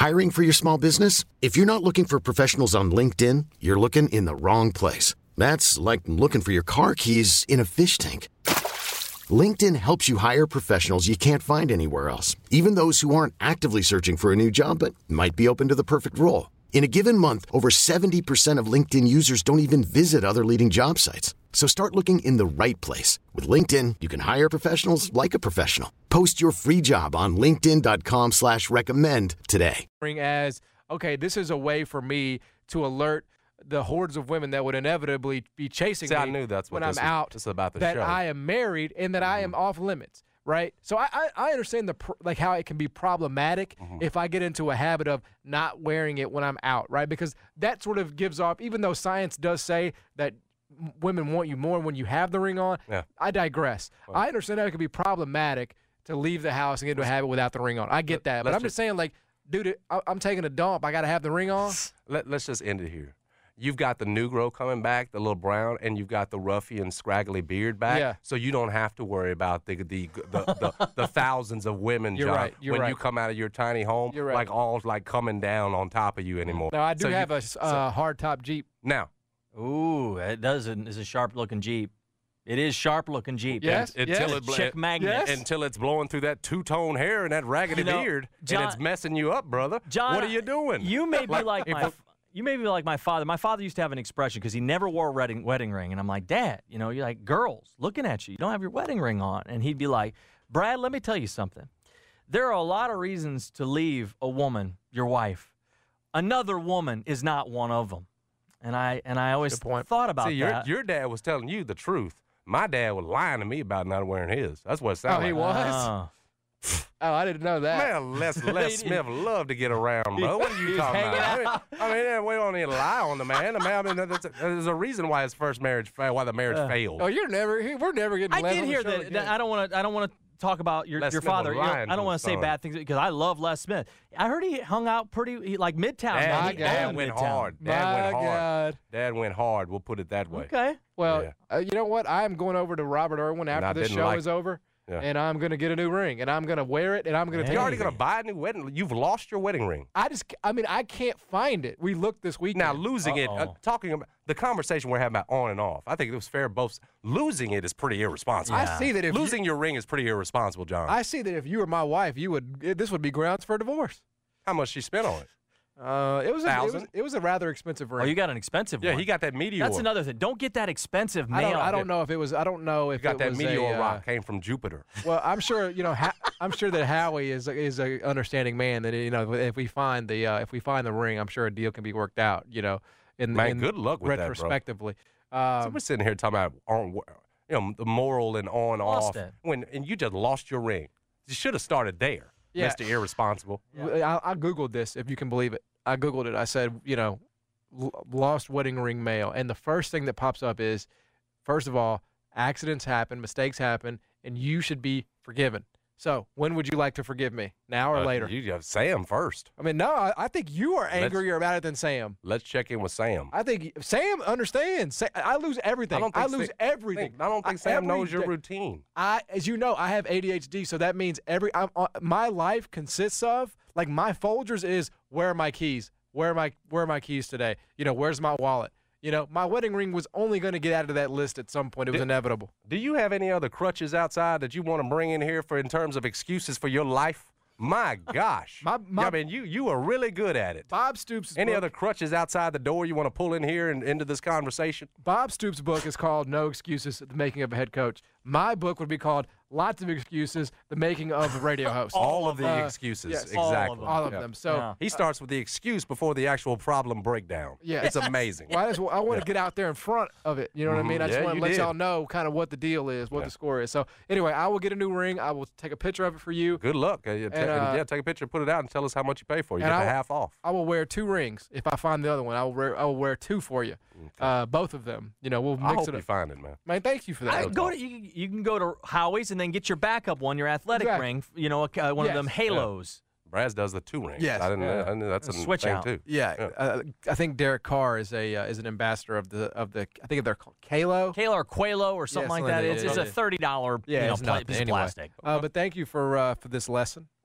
Hiring for your small business? If you're not looking for professionals on LinkedIn, you're looking in the wrong place. That's like looking for your car keys in a fish tank. LinkedIn helps you hire professionals you can't find anywhere else, even those who aren't actively searching for a new job but might be open to the perfect role. In a given month, over 70% of LinkedIn users don't even visit other leading job sites. So start looking in the right place. With LinkedIn, you can hire professionals like a professional. Post your free job on linkedin.com/recommend today. As, okay, this is a way for me to alert the hordes of women that would inevitably be chasing me I knew that's what when I'm out, this is about the that show. I am married and that I am off limits, right? So I understand like how it can be problematic if I get into a habit of not wearing it when I'm out, right? Because that sort of gives off, even though science does say that women want you more when you have the ring on, I digress. Well, I understand how it can be problematic to leave the house and get into a habit without the ring on. I get that. But I'm just saying, like, dude, I'm taking a dump. I got to have the ring on. Let's just end it here. You've got the Negro coming back, the little brown, and you've got the ruffian, scraggly beard back. Yeah. So you don't have to worry about the thousands of women, You're John, right. You're when right. you come out of your tiny home, You're right. like all like coming down on top of you anymore. No, I do have a hard-top Jeep. Now. Ooh, it's a sharp-looking Jeep. It is sharp-looking Jeep. Yes, until chick magnet. Until it's blowing through that two-tone hair and that raggedy beard, John, and it's messing you up, brother. John, what are you doing? You may be like my father. My father used to have an expression because he never wore a wedding ring, and I'm like, Dad, you're like, girls looking at you. You don't have your wedding ring on, and he'd be like, Brad, let me tell you something. There are a lot of reasons to leave a woman, your wife. Another woman is not one of them. And I always thought about that. Your dad was telling you the truth. My dad was lying to me about not wearing his. That's what it sounded like. Oh, he was? Oh, I didn't know that. Man, Les Smith loved to get around, bro. What are you talking about? I mean, we don't need to lie on the man. I mean, there's a reason why his first marriage failed, why the marriage failed. Oh, we're never getting. I did hear that. I don't want to talk about your father. I don't want to say bad things because I love Les Smith. I heard he hung out pretty like Midtown. Dad went hard. Dad went hard. We'll put it that way. Okay. Well, you know what? I'm going over to Robert Irwin after this show is over. Yeah. And I'm going to get a new ring, and I'm going to wear it, and I'm going to take it. You're already going to buy a new wedding? You've lost your wedding ring. I can't find it. We looked this weekend. Now, losing it, talking about the conversation we're having about on and off, I think it was fair both. Losing it is pretty irresponsible. Yeah. I see that if losing your ring is pretty irresponsible, John. I see that if you were my wife, this would be grounds for a divorce. How much she spent on it? It was a rather expensive ring. Oh, you got an expensive one. Yeah, he got that meteor. That's another thing. Don't get that expensive mail. I don't know if it was. I don't know if you got it that was meteor rock came from Jupiter. Well, I'm sure I'm sure that Howie is a understanding man. That if we find the ring, I'm sure a deal can be worked out. Good luck with retrospectively. That, bro. So we're sitting here talking about the moral and on off. And you just lost your ring. You should have started there. Yeah. Mr. Irresponsible. Yeah. I Googled this, if you can believe it. I Googled it. I said, lost wedding ring mail. And the first thing that pops up is, first of all, accidents happen, mistakes happen, and you should be forgiven. So when would you like to forgive me, now or later? You have Sam first. I mean, no, I think you are angrier about it than Sam. Let's check in with Sam. I think Sam understands. I lose everything. I lose everything. I don't think Sam knows your routine. As you know, I have ADHD, so that means my life consists of, like, my Folgers is, where are my keys? Where are my keys today? Where's my wallet? My wedding ring was only going to get out of that list at some point. It was inevitable. Do you have any other crutches outside that you want to bring in here in terms of excuses for your life? My gosh. I mean, you are really good at it. Bob Stoops' Any other crutches outside the door you want to pull in here and into this conversation? Bob Stoops' book is called No Excuses, The Making of a Head Coach. My book would be called Lots of Excuses, The Making of a Radio Host. All of the excuses, yes, exactly. All of them. So he starts with the excuse before the actual problem breakdown. Yeah. It's amazing. Well, I want to get out there in front of it. You know what I mean? I just want to let y'all know kind of what the deal is, what the score is. So anyway, I will get a new ring. I will take a picture of it for you. Good luck. Take a picture, put it out, and tell us how much you pay for it. You get the half off. I will wear 2 rings. If I find the other one, I will wear 2 for you. Okay. Both of them. We'll mix it up. You find it, man. Man, thank you for that. You can go to Howie's and then get your backup one, your athletic ring. One of them halos. Braz does the 2 rings. Yes. I knew that's a switch thing out. too. Yeah. I think Derek Carr is an ambassador of the I think they're called Kalo. Kalo or Qualo or something like that. It's a $30 piece of plastic. But thank you for this lesson.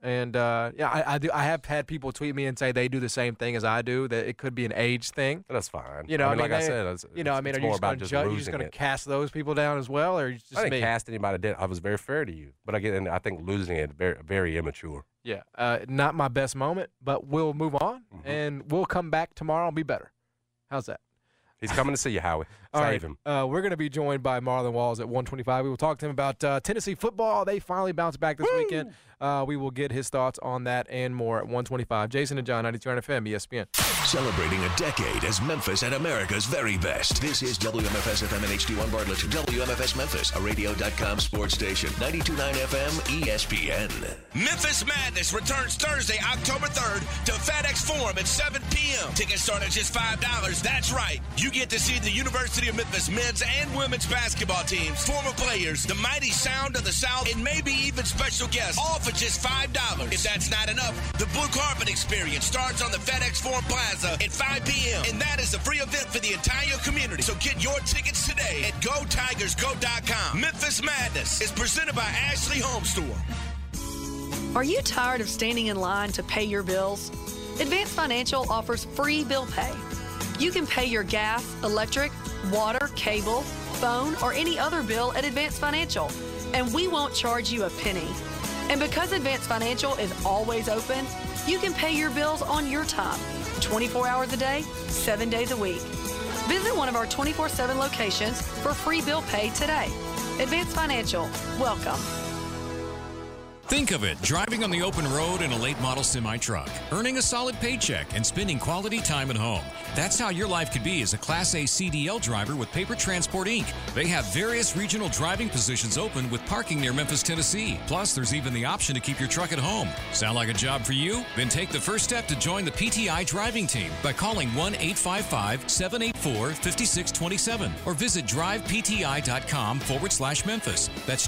And I do. I have had people tweet me and say they do the same thing as I do. That it could be an age thing. That's fine. You know, I said, are you more just about going to you just going to cast those people down as well, or just I didn't me? cast anybody down. I was very fair to you, but again, I think losing it very, very immature. Yeah, not my best moment, but we'll move on and we'll come back tomorrow and be better. How's that? He's coming to see you, Howie. All right. Save him. We're going to be joined by Marlon Walls at 1:25. We will talk to him about Tennessee football. They finally bounced back this weekend. We will get his thoughts on that and more at 1:25. Jason and John, 92 FM, ESPN. Celebrating a decade as Memphis at America's very best. This is WMFS FM and HD1 Bartlett. WMFS Memphis, a radio.com sports station. 92.9 FM, ESPN. Memphis Madness returns Thursday, October 3rd to FedEx Forum at 7 p.m. Tickets start at just $5. That's right. You get to see the University of Memphis men's and women's basketball teams, former players, the mighty sound of the South, and maybe even special guests, all for just $5. If that's not enough, the Blue Carpet Experience starts on the FedEx Forum Plaza at 5 p.m. And that is a free event for the entire community. So get your tickets today at GoTigersGo.com. Memphis Madness is presented by Ashley Home Store. Are you tired of standing in line to pay your bills? Advance Financial offers free bill pay. You can pay your gas, electric, water, cable, phone, or any other bill at Advance Financial, and we won't charge you a penny. And because Advance Financial is always open, you can pay your bills on your time, 24 hours a day, 7 days a week. Visit one of our 24/7 locations for free bill pay today. Advance Financial, welcome. Think of it, driving on the open road in a late model semi-truck, earning a solid paycheck and spending quality time at home. That's how your life could be as a Class A CDL driver with Paper Transport, Inc. They have various regional driving positions open with parking near Memphis, Tennessee. Plus, there's even the option to keep your truck at home. Sound like a job for you? Then take the first step to join the PTI driving team by calling 1-855-784-5627 or visit drivepti.com/Memphis. That's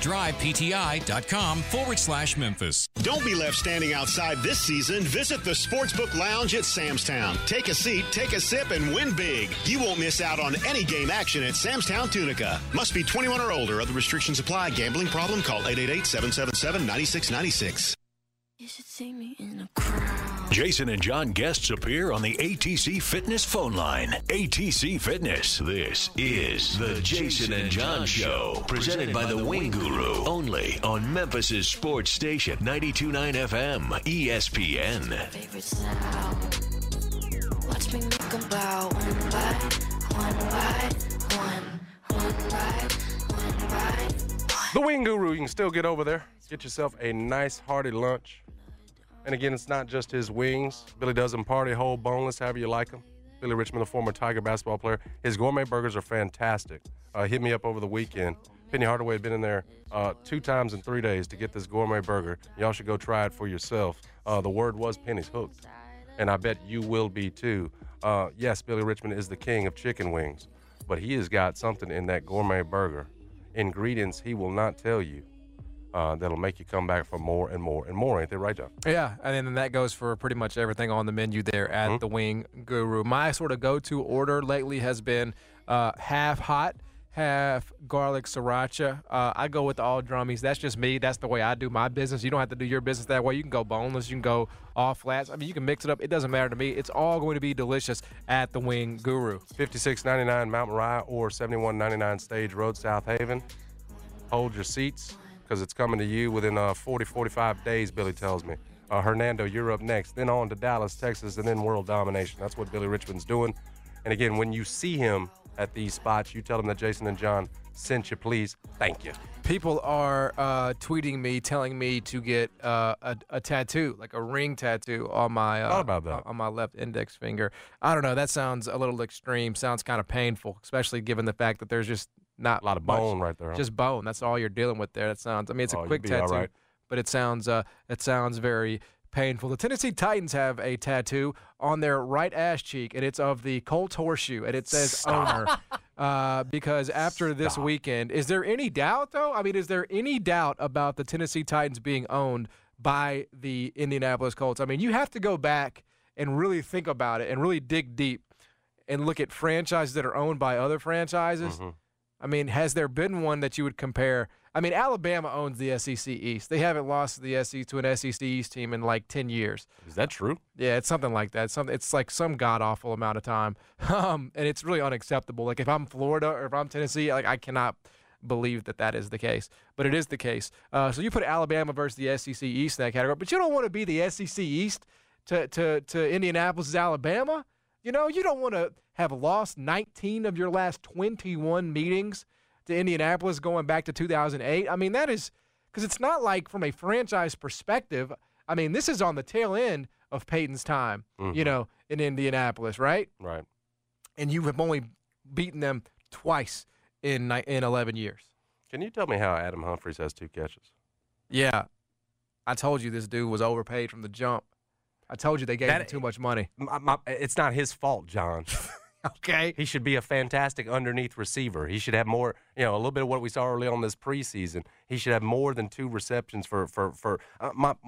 drivepti.com/Memphis. Don't be left standing outside this season. Visit the Sportsbook Lounge at Samstown. Take a seat, take a sip, and win big. You won't miss out on any game action at Samstown Tunica. Must be 21 or older. Other restrictions apply. Gambling problem? Call 888-777-9696. You should see me in a crowd. Jason and John guests appear on the ATC Fitness phone line. ATC Fitness. This is the Jason and John Show. Presented by the Wing Guru. Only on Memphis' sports station, 92.9 FM, ESPN. Favorite sound. Watch me make them bow one by one by one. One by one by one. The Wing Guru, you can still get over there. Get yourself a nice hearty lunch. And again, it's not just his wings. Billy does them party, whole, boneless, however you like them. Billy Richmond, the former Tiger basketball player. His gourmet burgers are fantastic. Hit me up over the weekend. Penny Hardaway had been in there 2 times in 3 days to get this gourmet burger. Y'all should go try it for yourself. The word was Penny's hooked. And I bet you will be too. Yes, Billy Richmond is the king of chicken wings. But he has got something in that gourmet burger. Ingredients he will not tell you. That'll make you come back for more and more and more. Ain't they right, John? Yeah, and then that goes for pretty much everything on the menu there at the Wing Guru. My sort of go-to order lately has been half hot, half garlic sriracha. I go with all drummies. That's just me. That's the way I do my business. You don't have to do your business that way. You can go boneless. You can go all flats. I mean, you can mix it up. It doesn't matter to me. It's all going to be delicious at the Wing Guru. $56.99 Mount Moriah or $71.99 Stage Road, South Haven. Hold your seats, because it's coming to you within 45 days, Billy tells me. Hernando, you're up next. Then on to Dallas, Texas, and then world domination. That's what Billy Richmond's doing. And again, when you see him at these spots, you tell him that Jason and John sent you, please. Thank you. People are tweeting me, telling me to get a tattoo, like a ring tattoo on my thought about that. on my left index finger. I don't know. That sounds a little extreme. Sounds kind of painful, especially given the fact that there's just not A lot of much. bone right there. Huh? Just bone. That's all you're dealing with there. That sounds. I mean, it's a quick you'd be all tattoo, right. but it sounds very painful. The Tennessee Titans have a tattoo on their right ass cheek, and it's of the Colts horseshoe, and it says owner. Because after this weekend, is there any doubt, though? I mean, is there any doubt about the Tennessee Titans being owned by the Indianapolis Colts? I mean, you have to go back and really think about it and really dig deep and look at franchises that are owned by other franchises. I mean, has there been one that you would compare? I mean, Alabama owns the SEC East. They haven't lost to an SEC East team in like 10 years. Is that true? Yeah, it's something like that. It's like some god-awful amount of time. And it's really unacceptable. Like, if I'm Florida or if I'm Tennessee, like, I cannot believe that is the case. But it is the case. So you put Alabama versus the SEC East in that category. But you don't want to be the SEC East to Indianapolis' Alabama. You know, you don't want to have lost 19 of your last 21 meetings to Indianapolis going back to 2008. I mean, that is – because it's not like from a franchise perspective, I mean, this is on the tail end of Peyton's time, you know, in Indianapolis, right? Right. And you have only beaten them twice in 11 years. Can you tell me how Adam Humphries has 2 catches? Yeah. I told you this dude was overpaid from the jump. I told you they gave him too much money. It's not his fault, John. Okay. He should be a fantastic underneath receiver. He should have more, a little bit of what we saw early on this preseason. He should have more than 2 receptions for what I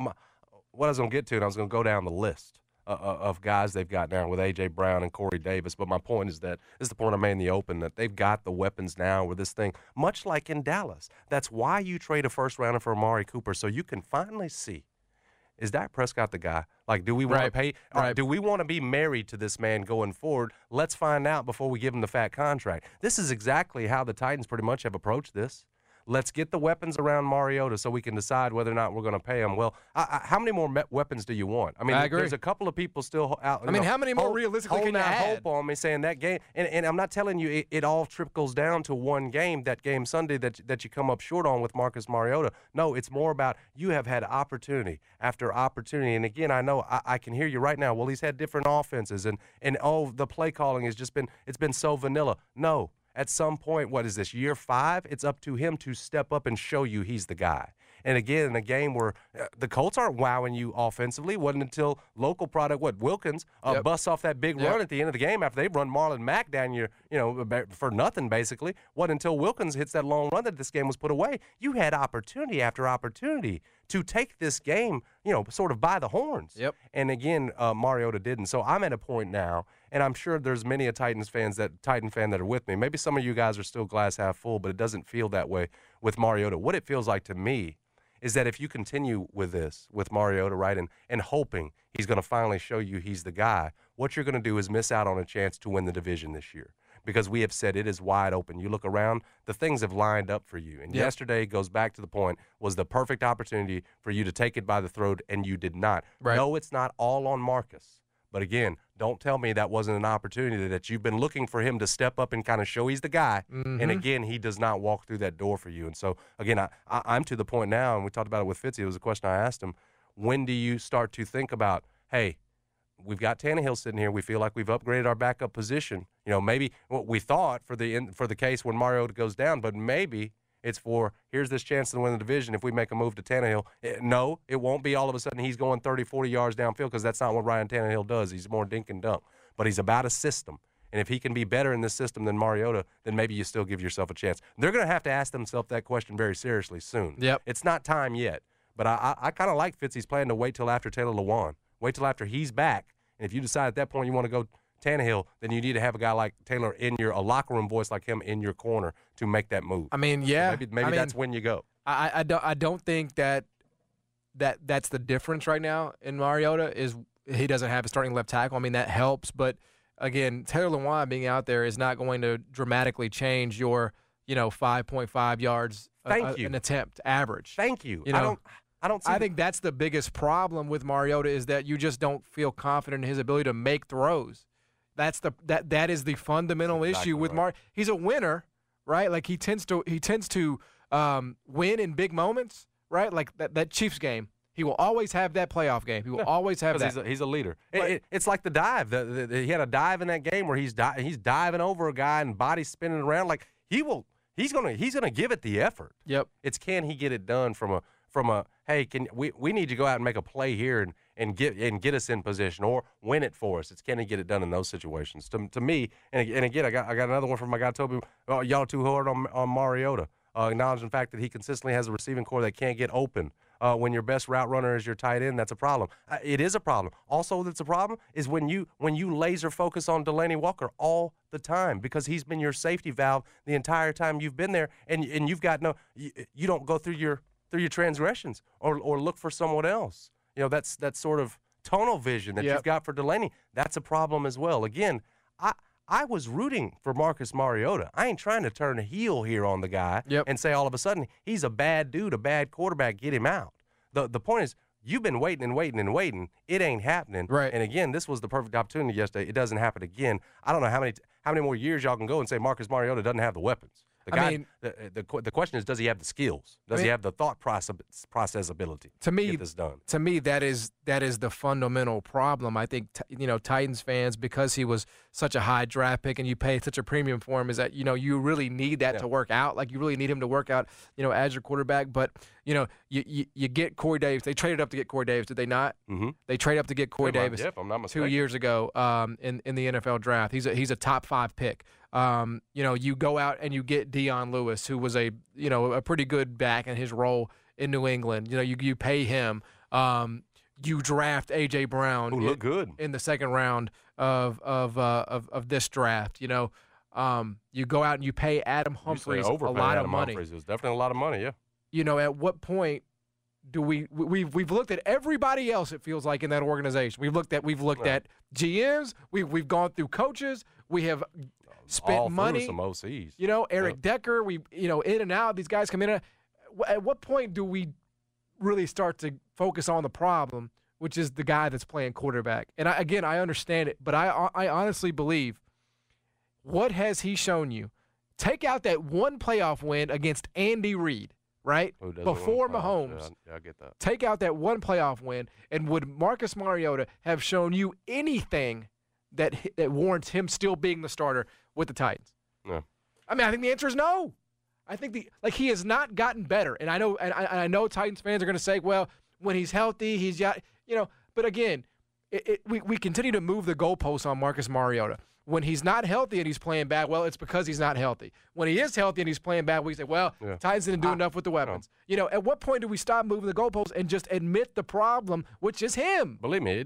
was going to get to, and I was going to go down the list of guys they've got now with A.J. Brown and Corey Davis. But my point is that this is the point I made in the open, that they've got the weapons now with this thing, much like in Dallas. That's why you trade a first-rounder for Amari Cooper, so you can finally see, is Dak Prescott the guy? Like, do we want to pay? Do we want to be married to this man going forward? Let's find out before we give him the fat contract. This is exactly how the Titans pretty much have approached this. Let's get the weapons around Mariota so we can decide whether or not we're going to pay him. Well, how many more weapons do you want? I mean, there's a couple of people still out. I mean, how many more realistically can you add? Hope on me saying that game, and I'm not telling you it all trickles down to one game, that game Sunday that you come up short on with Marcus Mariota. No, it's more about you have had opportunity after opportunity. And again, I know I can hear you right now. Well, he's had different offenses, and the play calling has just been so vanilla. No. At some point, what is this, year 5? It's up to him to step up and show you he's the guy. And again, in a game where the Colts aren't wowing you offensively, wasn't until local product, Wilkins busts off that big run at the end of the game after they run Marlon Mack down for nothing, basically. Wasn't until Wilkins hits that long run that this game was put away. You had opportunity after opportunity to take this game, sort of by the horns. Yep. And again, Mariota didn't. So I'm at a point now, and I'm sure there's many Titan fans that are with me. Maybe some of you guys are still glass half full, but it doesn't feel that way with Mariota. What it feels like to me is that if you continue with this, with Mariota, right, and hoping he's going to finally show you he's the guy, what you're going to do is miss out on a chance to win the division this year. Because we have said it is wide open. You look around, the things have lined up for you. And yesterday goes back to the point, was the perfect opportunity for you to take it by the throat, and you did not. Right. No, it's not all on Marcus. But again, don't tell me that wasn't an opportunity, that you've been looking for him to step up and kind of show he's the guy. Mm-hmm. And again, he does not walk through that door for you. And so, again, I'm to the point now, and we talked about it with Fitzy. It was a question I asked him. When do you start to think about, hey, we've got Tannehill sitting here. We feel like we've upgraded our backup position. Maybe what we thought for the case when Mariota goes down, but maybe it's for, here's this chance to win the division if we make a move to Tannehill. No, it won't be all of a sudden he's going 30, 40 yards downfield, because that's not what Ryan Tannehill does. He's more dink and dunk. But he's about a system. And if he can be better in this system than Mariota, then maybe you still give yourself a chance. They're going to have to ask themselves that question very seriously soon. Yep. It's not time yet. But I kind of like Fitzy's plan to wait till after Taylor Lewan. Wait till after he's back. And if you decide at that point you want to go Tannehill, then you need to have a guy like Taylor a locker room voice like him in your corner to make that move. I mean, yeah. So maybe that's when you go. I don't think that's the difference right now in Mariota, is he doesn't have a starting left tackle. I mean, that helps. But, again, Taylor Lewan being out there is not going to dramatically change your 5.5 yards an attempt average. Thank you. I think that's the biggest problem with Mariota, is that you just don't feel confident in his ability to make throws. That is the fundamental issue with Mariota. He's a winner, right? Like he tends to win in big moments, right? Like that Chiefs game. He will always have that playoff game. He will always have that. He's a leader. It's like the dive. He had a dive in that game where he's diving over a guy and body spinning around. Like he's gonna give it the effort. Yep. It's, can he get it done from a hey, we need to go out and make a play here and get us in position or win it for us. It's, can he get it done in those situations? To me, and again, I got another one from my guy Toby. Y'all too hard on Mariota. Acknowledging the fact that he consistently has a receiving core that can't get open When your best route runner is your tight end, that's a problem. It is a problem. Also, that's a problem is when you laser focus on Delanie Walker all the time, because he's been your safety valve the entire time you've been there, and you've got you don't go through your transgressions or look for someone else. That's sort of tunnel vision that you've got for Delanie. That's a problem as well. Again, I was rooting for Marcus Mariota. I ain't trying to turn a heel here on the guy and say all of a sudden he's a bad dude, a bad quarterback, get him out. The point is, you've been waiting and waiting and waiting. It ain't happening. Right. And again, this was the perfect opportunity yesterday. It doesn't happen again. I don't know how many more years y'all can go and say Marcus Mariota doesn't have the weapons. The question is, does he have the skills? Does he have the thought process ability to get this done? To me, that is the fundamental problem. I think Titans fans, because he was such a high draft pick and you pay such a premium for him, is that you really need that to work out. Like, you really need him to work out as your quarterback. But you get Corey Davis. They traded up to get Corey Davis, did they not? Mm-hmm. They traded up to get Corey Davis if I'm not mistaken. 2 years ago in the NFL draft. He's a top 5 pick. You go out and you get Dion Lewis, who was a pretty good back in his role in New England. You pay him. You draft A.J. Brown, who looked good in the second round of this draft. You go out and you pay Adam Humphries a lot of money. Humphries. It was definitely a lot of money. Yeah. At what point do we've looked at everybody else? It feels like in that organization, we've looked at GMs. We've gone through coaches. We have spent all money. Some OCs. Eric Decker. We in and out. These guys come in. At what point do we really start to focus on the problem, which is the guy that's playing quarterback? And I understand it, but I honestly believe, what has he shown you? Take out that one playoff win against Andy Reid, right? Before Mahomes. Yeah, I get that. Take out that one playoff win, and would Marcus Mariota have shown you anything that warrants him still being the starter with the Titans? No. I think the answer is no. I think he has not gotten better, and I know Titans fans are going to say, well, when he's healthy, he's got But again, we continue to move the goalposts on Marcus Mariota. When he's not healthy and he's playing bad, well, it's because he's not healthy. When he is healthy and he's playing bad, we say, well, Titans didn't do enough with the weapons. No. At what point do we stop moving the goalposts and just admit the problem, which is him? Believe me,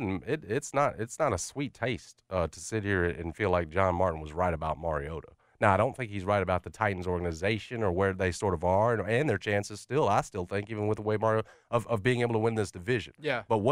it's not a sweet taste to sit here and feel like John Martin was right about Mariota. Now, I don't think he's right about the Titans organization or where they sort of are and their chances still. I still think, even with the way Mario of being able to win this division. Yeah. But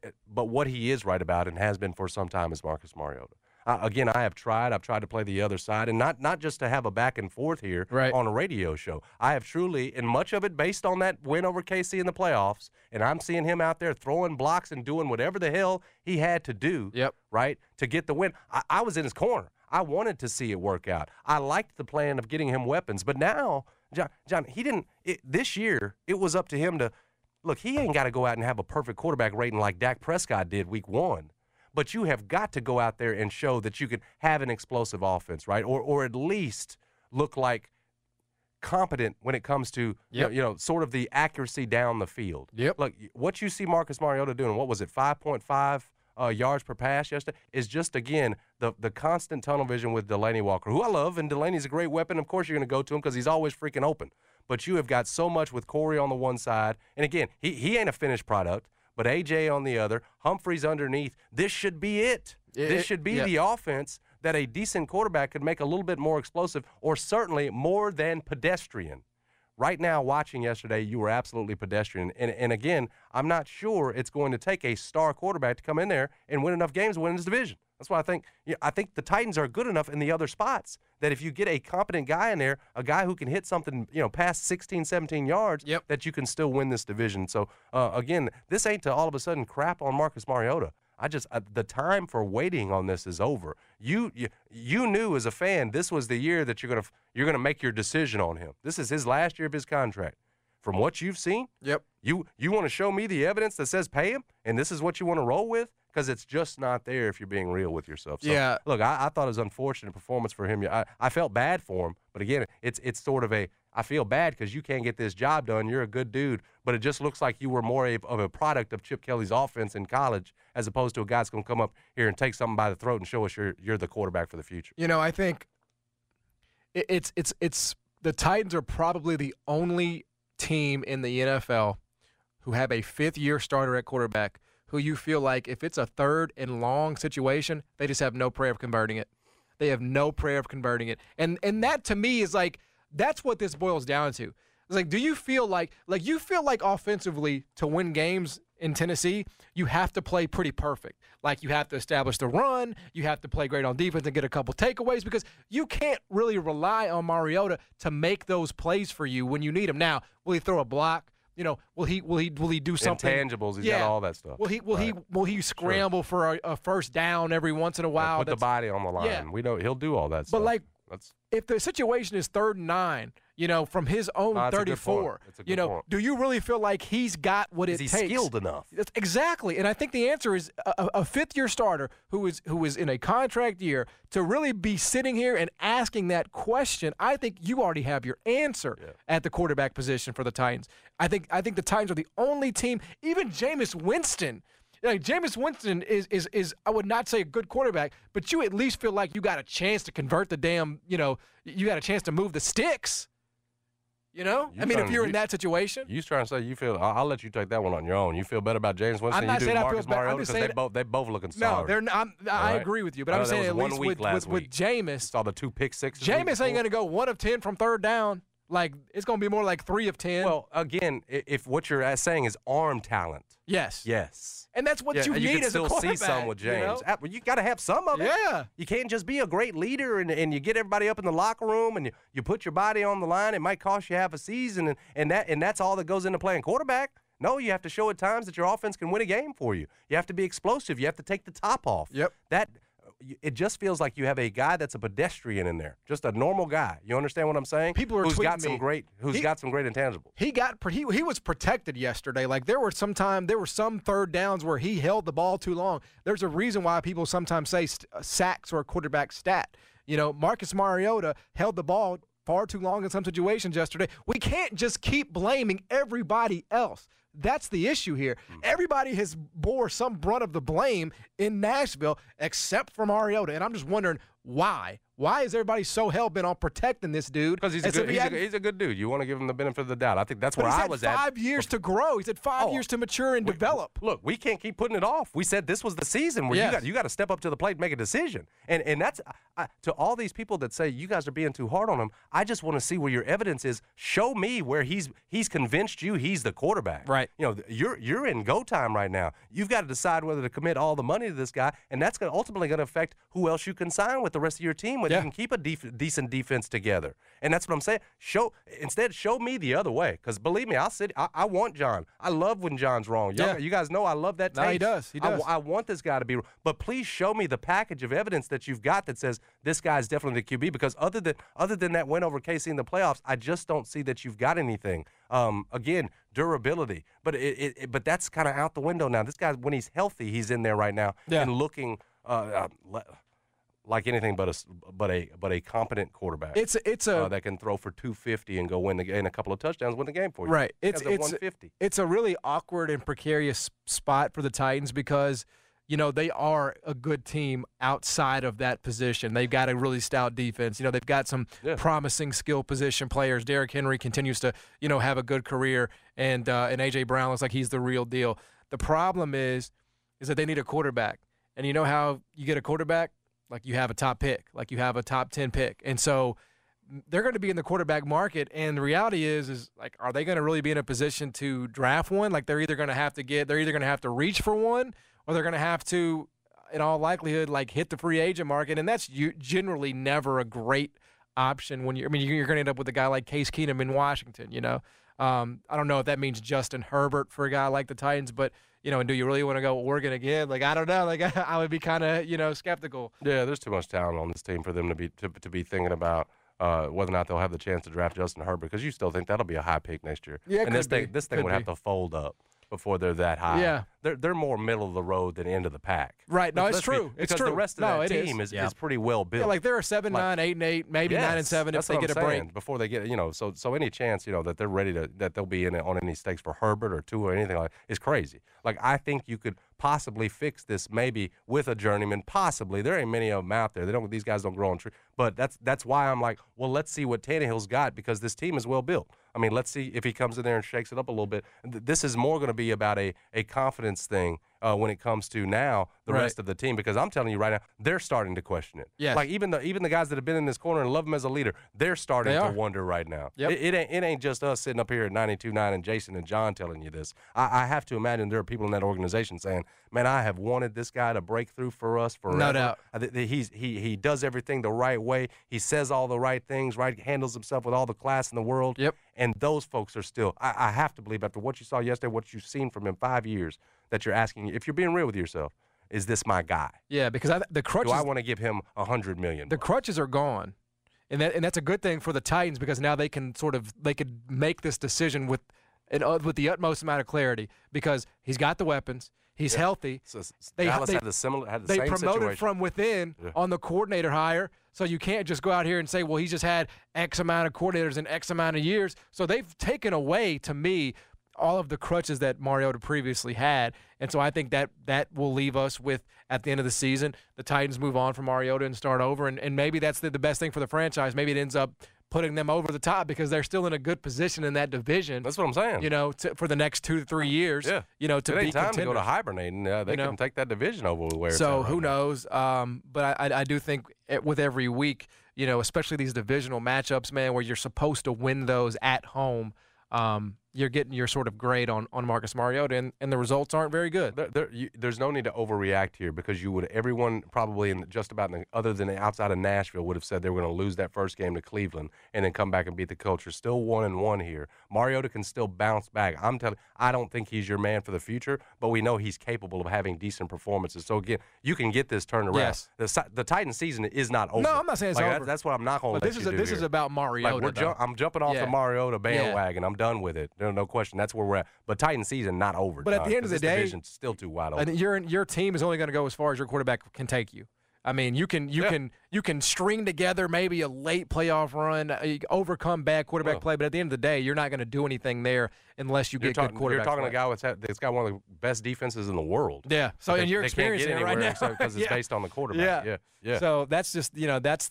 what he is right about and has been for some time is Marcus Mariota. Again, I've tried to play the other side, and not just to have a back and forth here on a radio show. I have truly, and much of it based on that win over KC in the playoffs, and I'm seeing him out there throwing blocks and doing whatever the hell he had to do, right, to get the win. I was in his corner. I wanted to see it work out. I liked the plan of getting him weapons, but now, John, he didn't. This year, it was up to him to look. He ain't got to go out and have a perfect quarterback rating like Dak Prescott did week 1. But you have got to go out there and show that you can have an explosive offense, right? Or at least look like competent when it comes to sort of the accuracy down the field. Look, what you see Marcus Mariota doing, what was it, 5.5 yards per pass yesterday, is just, again, the constant tunnel vision with Delanie Walker, who I love, and Delanie's a great weapon. Of course you're going to go to him because he's always freaking open. But you have got so much with Corey on the one side. And, again, he ain't a finished product. But A.J. on the other, Humphries underneath. This should be it. This should be the offense that a decent quarterback could make a little bit more explosive, or certainly more than pedestrian. Right now, watching yesterday, you were absolutely pedestrian. And again, I'm not sure it's going to take a star quarterback to come in there and win enough games to win this division. That's why I think the Titans are good enough in the other spots that if you get a competent guy in there, a guy who can hit something, past 16, 17 yards, that you can still win this division. So, again, this ain't to all of a sudden crap on Marcus Mariota. The time for waiting on this is over. You knew as a fan this was the year that you're gonna make your decision on him. This is his last year of his contract. From what you've seen, you want to show me the evidence that says pay him, and this is what you want to roll with? Because it's just not there if you're being real with yourself. So, look, I thought it was an unfortunate performance for him. I felt bad for him, but again, it's sort of I feel bad because you can't get this job done. You're a good dude, but it just looks like you were more of a product of Chip Kelly's offense in college as opposed to a guy that's going to come up here and take something by the throat and show us you're the quarterback for the future. I think it's the Titans are probably the only team in the NFL who have a fifth-year starter at quarterback who you feel like if it's a third and long situation, they just have no prayer of converting it. They have no prayer of converting it. And that to me is like, that's what this boils down to. It's like, do you feel like offensively to win games in Tennessee, you have to play pretty perfect. Like you have to establish the run, you have to play great on defense and get a couple takeaways because you can't really rely on Mariota to make those plays for you when you need him. Now, will he throw a block? You know, will he do something? Intangibles, he's got all that stuff. Will he scramble for a first down every once in a while? Put the body on the line. Yeah. We know he'll do all that stuff. But like, if the situation is 3rd and 9, you know, from his own 34, you know, do you really feel like he's got what it takes? Is he skilled enough? Exactly. And I think the answer is a fifth-year starter who is in a contract year to really be sitting here and asking that question. I think you already have your answer at the quarterback position for the Titans. I think the Titans are the only team, even Jameis Winston. Like Jameis Winston is I would not say a good quarterback, but you at least feel like you got a chance to convert the damn, you know, you got a chance to move the sticks. You know? If you're in that situation. You're trying to say you feel – I'll let you take that one on your own. You feel better about James Winston I'm not than you do saying Marcus Mariota because they both looking sorry. No, they're not. I agree with you, but I'm saying at least with Jameis. Saw the 2 pick sixes. Jameis ain't going to go 1 of 10 from 3rd down. Like, it's going to be more like 3 of 10. Well, again, if what you're saying is arm talent. Yes. Yes. And that's what you need as a quarterback. You can still see some with James. You know? You got to have some of it. Yeah. You can't just be a great leader and you get everybody up in the locker room and you put your body on the line. It might cost you half a season, and that's all that goes into playing quarterback. No, you have to show at times that your offense can win a game for you. You have to be explosive. You have to take the top off. Yep. It just feels like you have a guy that's a pedestrian in there, just a normal guy. You understand what I'm saying? People are got some great intangibles. He was protected yesterday. Like there were some 3rd downs where he held the ball too long. There's a reason why people sometimes say sacks or a quarterback stat. You know, Marcus Mariota held the ball far too long in some situations yesterday. We can't just keep blaming everybody else. That's the issue here. Everybody has bore some brunt of the blame in Nashville except for Mariota, and I'm just wondering why. Why is everybody so hell-bent on protecting this dude? Because he's a good dude. You want to give him the benefit of the doubt. I think that's where I was at. He's had 5 years to grow. He's had 5 years to mature and develop. Look, we can't keep putting it off. We said this was the season where you got to step up to the plate and make a decision. And that's to all these people that say you guys are being too hard on him, I just want to see where your evidence is. Show me where he's convinced you he's the quarterback. Right. You know, you're in go time right now. You've got to decide whether to commit all the money to this guy, and that's ultimately going to affect who else you can sign with the rest of your team, whether you can keep a decent defense together. And that's what I'm saying. Show me the other way, because believe me, I want John. I love when John's wrong. You guys know I love that tape. No, he does. I want this guy to be wrong. But please show me the package of evidence that you've got that says this guy's definitely the QB, because other than that win over KC in the playoffs, I just don't see that you've got anything. Again, durability, but that's kind of out the window now. This guy, when he's healthy, he's in there right now and looking like anything but a competent quarterback. It's that can throw for 250 and go win a couple of touchdowns, win the game for you. Right. It's 150. It's a really awkward and precarious spot for the Titans because, you know, they are a good team outside of that position. They've got a really stout defense. You know, they've got some promising skill position players. Derrick Henry continues to, you know, have a good career, and A.J. Brown looks like he's the real deal. The problem is that they need a quarterback. And you know how you get a quarterback? Like you have a top pick, like you have a top 10 pick. And so they're going to be in the quarterback market, and the reality is like, are they going to really be in a position to draft one? Like they're either going to have to reach for one, or they're going to have to, in all likelihood, like hit the free agent market, and that's generally never a great option when you're going to end up with a guy like Case Keenum in Washington, you know. I don't know if that means Justin Herbert for a guy like the Titans, but, you know, and do you really want to go Oregon again? Like, I don't know. Like, I would be kind of, you know, skeptical. Yeah, there's too much talent on this team for them to be thinking about whether or not they'll have the chance to draft Justin Herbert, because you still think that'll be a high pick next year. Yeah, and this thing would have to fold up before they're that high. Yeah. They're more middle of the road than end of the pack. Right. No, it's true. Because it's true. the rest of that team is pretty well built. Yeah, like they're 7-9, 8-8, maybe 9-7 if they get a break. Before they get, you know, so any chance, you know, that they're ready that they'll be in it on any stakes for Herbert or Tua or anything like that is crazy. Like, I think you could possibly fix this maybe with a journeyman, possibly. There ain't many of them out there. These guys don't grow on trees. But that's why I'm like, well, let's see what Tannehill's got, because this team is well built. I mean, let's see if he comes in there and shakes it up a little bit. This is more going to be about a confidence thing when it comes to now the rest of the team, because I'm telling you right now, they're starting to question it. Yes. Like even the guys that have been in this corner and love him as a leader, they're starting to wonder right now. Yep. It ain't just us sitting up here at 92.9 and Jason and John telling you this. I have to imagine there are people in that organization saying, man, I have wanted this guy to break through for us forever. No doubt. He does everything the right way. He says all the right things, right? Handles himself with all the class in the world. Yep. And those folks are still, I have to believe, after what you saw yesterday, what you've seen from him 5 years, that you're asking, if you're being real with yourself, is this my guy? Yeah, because the crutches. Do I want to give him $100 million? The crutches are gone, and that's a good thing for the Titans, because now they could make this decision with the utmost amount of clarity, because he's got the weapons. He's healthy. So Dallas had the same They promoted situation from within on the coordinator hire, so you can't just go out here and say, well, he just had X amount of coordinators in X amount of years. So they've taken away, to me, all of the crutches that Mariota previously had. And so I think that will leave us with, at the end of the season, the Titans move on from Mariota and start over. And maybe that's the best thing for the franchise. Maybe it ends up putting them over the top, because they're still in a good position in that division. That's what I'm saying. For the next 2 to 3 years. Yeah. To it be ain't time contenders. to go to hibernating. They can take that division over where it's So at who right now. knows? But I do think with every week, especially these divisional matchups, man, where you're supposed to win those at home, you're getting your sort of grade on Marcus Mariota, and the results aren't very good. There's no need to overreact here, because everyone probably other than outside of Nashville would have said they were going to lose that first game to Cleveland and then come back and beat the Culture. Still 1-1 here. Mariota can still bounce back. I don't think he's your man for the future, but we know he's capable of having decent performances. So again, you can get this turned around. Yes. The Titans season is not over. No, I'm not saying it's over. That's what I'm not going to let you do. This is about Mariota. I'm jumping off the Mariota bandwagon. I'm done with it. No question. That's where we're at. But Titans season not over. But at the end of the day, division's still too wide open. Your team is only going to go as far as your quarterback can take you. I mean, you can string together maybe a late playoff run, overcome bad quarterback play, but at the end of the day, you're not going to do anything there unless you get good quarterback play. You're talking play. to a guy that's got one of the best defenses in the world. Yeah. So and you're experiencing it right now because it's based on the quarterback. Yeah. So that's just that's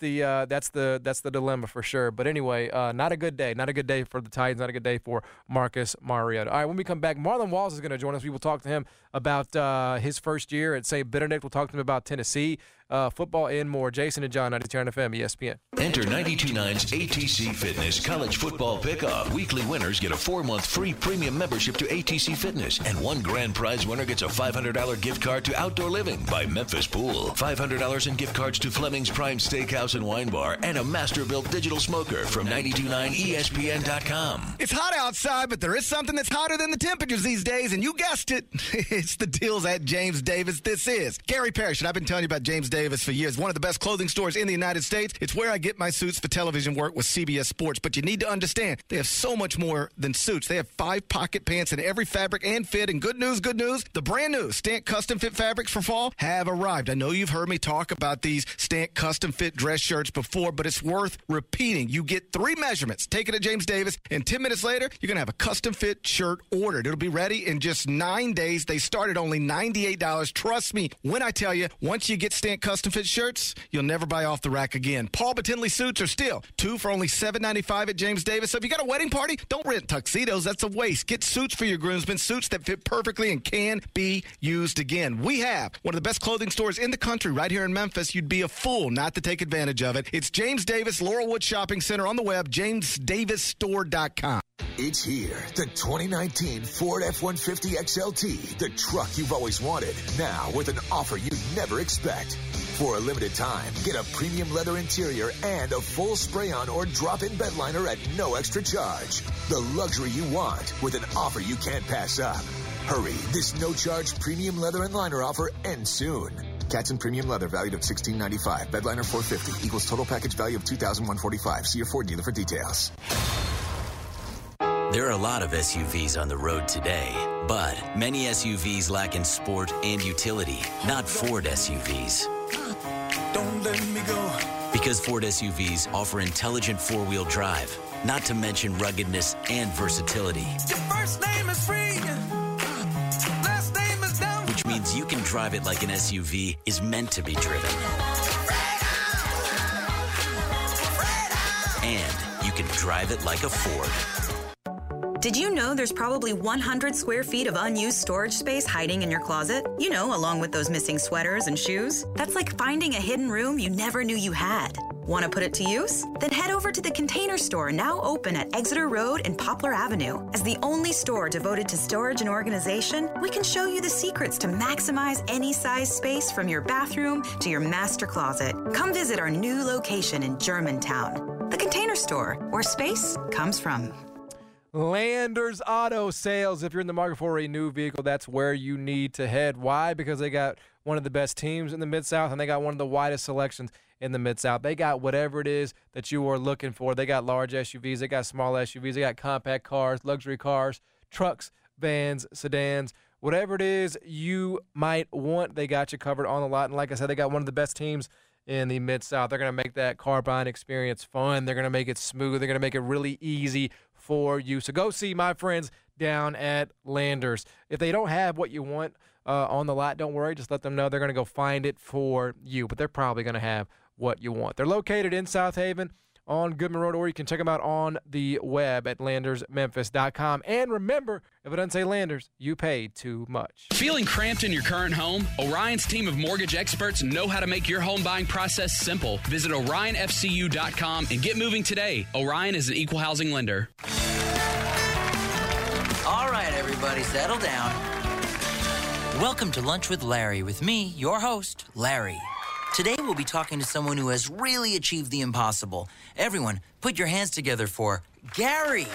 the dilemma for sure. But anyway, not a good day. Not a good day for the Titans. Not a good day for Marcus Mariota. All right, when we come back, Marlon Walls is going to join us. We will talk to him about his first year at St. Benedict. We'll talk to him about Tennessee football and more. Jason and John, 92.9 FM, ESPN. Enter 92.9's ATC Fitness College Football Pickoff. Weekly winners get a 4-month free premium membership to ATC Fitness, and one grand prize winner gets a $500 gift card to Outdoor Living by Memphis Pool, $500 in gift cards to Fleming's Prime Steakhouse and Wine Bar, and a Masterbuilt digital smoker from 92.9ESPN.com. It's hot outside, but there is something that's hotter than the temperatures these days, and you guessed it. It's the deals at James Davis. This is Gary Parrish, and I've been telling you about James Davis for years. One of the best clothing stores in the United States. It's where I get my suits for television work with CBS Sports. But you need to understand, they have so much more than suits. They have 5 pocket pants in every fabric and fit. And good news, the brand new Stant Custom Fit fabrics for fall have arrived. I know you've heard me talk about these Stant Custom Fit dress shirts before, but it's worth repeating. You get 3 measurements. Take it at James Davis, and 10 minutes later, you're going to have a custom fit shirt ordered. It'll be ready in just 9 days. They start at only $98. Trust me when I tell you, once you get Stant Custom Fit shirts, you'll never buy off the rack again. Paul Batinley suits are still 2 for only $7.95 at James Davis. So if you got a wedding party, don't rent tuxedos. That's a waste. Get suits for your groomsmen, suits that fit perfectly and can be used again. We have one of the best clothing stores in the country right here in Memphis. You'd be a fool not to take advantage of it. It's James Davis, Laurelwood Shopping Center on the web, jamesdavisstore.com. It's here, the 2019 Ford F-150 XLT, the truck you've always wanted, now with an offer you'd never expect. For a limited time, get a premium leather interior and a full spray-on or drop-in bed liner at no extra charge. The luxury you want with an offer you can't pass up. Hurry, this no-charge premium leather and liner offer ends soon. Katzen Premium Leather valued at $1,695. Bedliner $450 equals total package value of $2,145. See your Ford dealer for details. There are a lot of SUVs on the road today, but many SUVs lack in sport and utility, not Ford SUVs. Don't let me go. Because Ford SUVs offer intelligent four-wheel drive, not to mention ruggedness and versatility. Your first name is free. Last name is down. Which which means you can drive it like an SUV is meant to be driven. And you can drive it like a Ford. Did you know there's probably 100 square feet of unused storage space hiding in your closet? You know, along with those missing sweaters and shoes. That's like finding a hidden room you never knew you had. Want to put it to use? Then head over to the Container Store, now open at Exeter Road and Poplar Avenue. As the only store devoted to storage and organization, we can show you the secrets to maximize any size space from your bathroom to your master closet. Come visit our new location in Germantown. The Container Store, where space comes from. Landers Auto Sales. If you're in the market for a new vehicle, that's where you need to head. Why? Because they got one of the best teams in the Mid-South, and they got one of the widest selections in the Mid-South. They got whatever it is that you are looking for. They got large SUVs. They got small SUVs. They got compact cars, luxury cars, trucks, vans, sedans. Whatever it is you might want, they got you covered on the lot. And like I said, they got one of the best teams in the Mid-South. They're going to make that car buying experience fun. They're going to make it smooth. They're going to make it really easy for you. So go see my friends down at Landers. If they don't have what you want on the lot, don't worry. Just let them know. They're going to go find it for you, but they're probably going to have what you want. They're located in South Haven on Goodman Road, or you can check them out on the web at landersmemphis.com. And remember, if it doesn't say Landers, you paid too much. Feeling cramped in your current home? Orion's team of mortgage experts know how to make your home buying process simple. Visit orionfcu.com and get moving today. Orion is an equal housing lender. All right, everybody, settle down. Welcome to Lunch with Larry with me, your host, Larry. Today we'll be talking to someone who has really achieved the impossible. Everyone, put your hands together for Gary.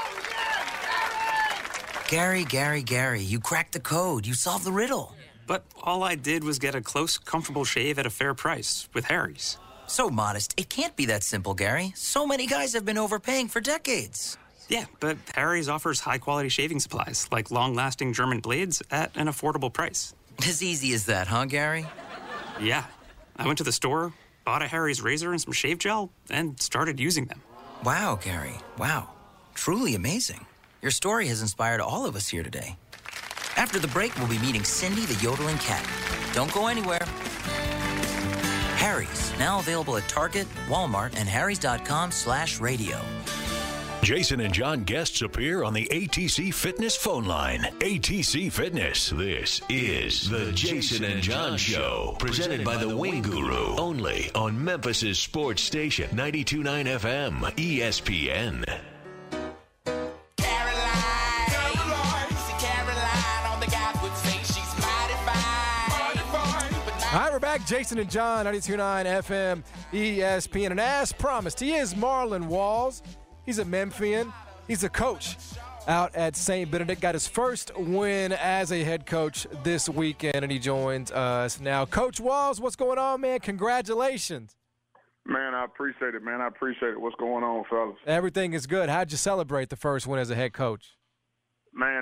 Gary, you cracked the code. You solved the riddle. But all I did was get a close, comfortable shave at a fair price with Harry's. So modest. It can't be that simple, Gary. So many guys have been overpaying for decades. Yeah, but Harry's offers high-quality shaving supplies, like long-lasting German blades, at an affordable price. As easy as that, huh, Gary? Yeah. I went to the store, bought a Harry's razor and some shave gel, and started using them. Wow, Gary. Wow. Truly amazing. Your story has inspired all of us here today. After the break, we'll be meeting Cindy the Yodeling Cat. Don't go anywhere. Harry's, now available at Target, Walmart, and harrys.com/radio. Jason and John guests appear on the ATC Fitness phone line. ATC Fitness. This is the Jason and John Show, presented by the Wing Guru, only on Memphis's sports station, 92.9 FM, ESPN. All right, we're back. Jason and John, 92.9 FM, ESPN. And as promised, he is Marlon Walls. He's a Memphian. He's a coach out at St. Benedict. Got his first win as a head coach this weekend, and he joins us now. Coach Walls, what's going on, man? Congratulations. Man, I appreciate it, man. I appreciate it. What's going on, fellas? Everything is good. How'd you celebrate the first win as a head coach? Man,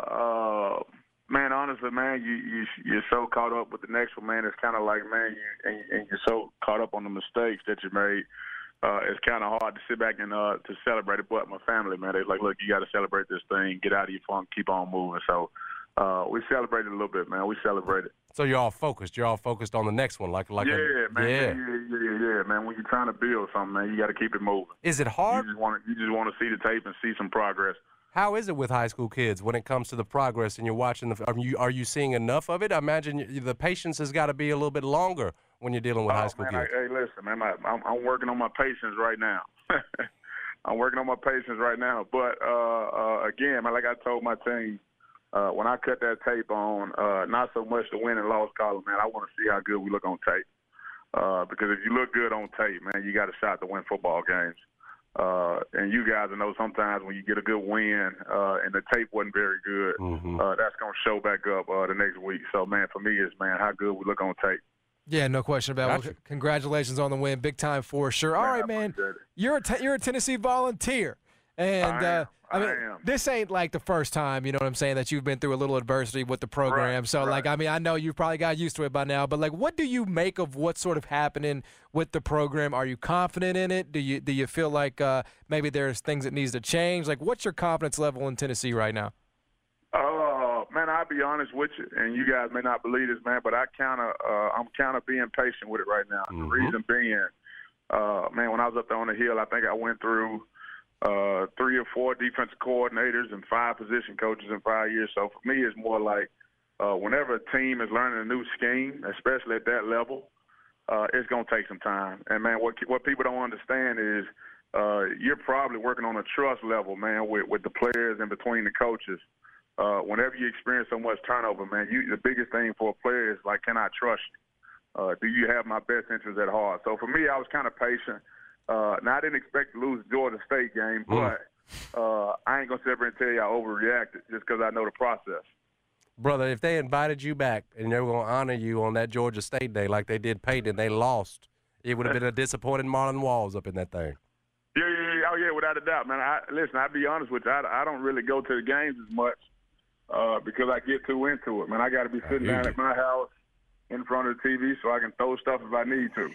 honestly, man, you're so caught up with the next one, man. It's kind of like, man, you're so caught up on the mistakes that you made. It's kind of hard to sit back and to celebrate it. But my family, man, they're like, look, you got to celebrate this thing, get out of your funk, keep on moving. So we celebrated a little bit, man. We celebrated. So you're all focused. You're all focused on the next one, like man. Yeah, man. When you're trying to build something, man, you got to keep it moving. Is it hard? You just want to see the tape and see some progress. How is it with high school kids when it comes to the progress and you're watching are you seeing enough of it? I imagine the patience has got to be a little bit longer when you're dealing with high school kids. Hey, listen, man, I'm working on my patience right now. I'm working on my patience right now. But, again, man, like I told my team, when I cut that tape on, not so much the win and loss column, man, I want to see how good we look on tape. Because if you look good on tape, man, you got a shot to win football games. And you guys know sometimes when you get a good win and the tape wasn't very good, that's going to show back up the next week. So, man, for me, it's, man, how good we look on tape. Yeah, no question about it. Well, congratulations on the win. Big time for sure. All right, man. You're a Tennessee Volunteer. And, I mean, this ain't like the first time, you know what I'm saying, that you've been through a little adversity with the program. Right, so, like, I mean, I know you've probably got used to it by now. But, like, what do you make of what's sort of happening with the program? Are you confident in it? Do you feel like maybe there's things that needs to change? Like, what's your confidence level in Tennessee right now? Man, I'll be honest with you, and you guys may not believe this, man, but I'm kind of being patient with it right now. The reason being, man, when I was up there on the hill, I think I went through 3 or 4 defensive coordinators and 5 position coaches in 5 years. So for me, it's more like whenever a team is learning a new scheme, especially at that level, it's going to take some time. And, man, what people don't understand is you're probably working on a trust level, man, with the players and between the coaches. Whenever you experience so much turnover, man, the biggest thing for a player is, like, can I trust you? Do you have my best interest at heart? So for me, I was kind of patient. Now, I didn't expect to lose the Georgia State game, but I ain't going to sit there and tell you I overreacted just because I know the process. Brother, if they invited you back and they were going to honor you on that Georgia State day like they did Peyton and they lost, it would have been a disappointed Marlon Walls up in that thing. Yeah. Oh, yeah, without a doubt, man. Listen, I'll be honest with you. I don't really go to the games as much because I get too into it, man. I got to be sitting down at my house in front of the TV so I can throw stuff if I need to.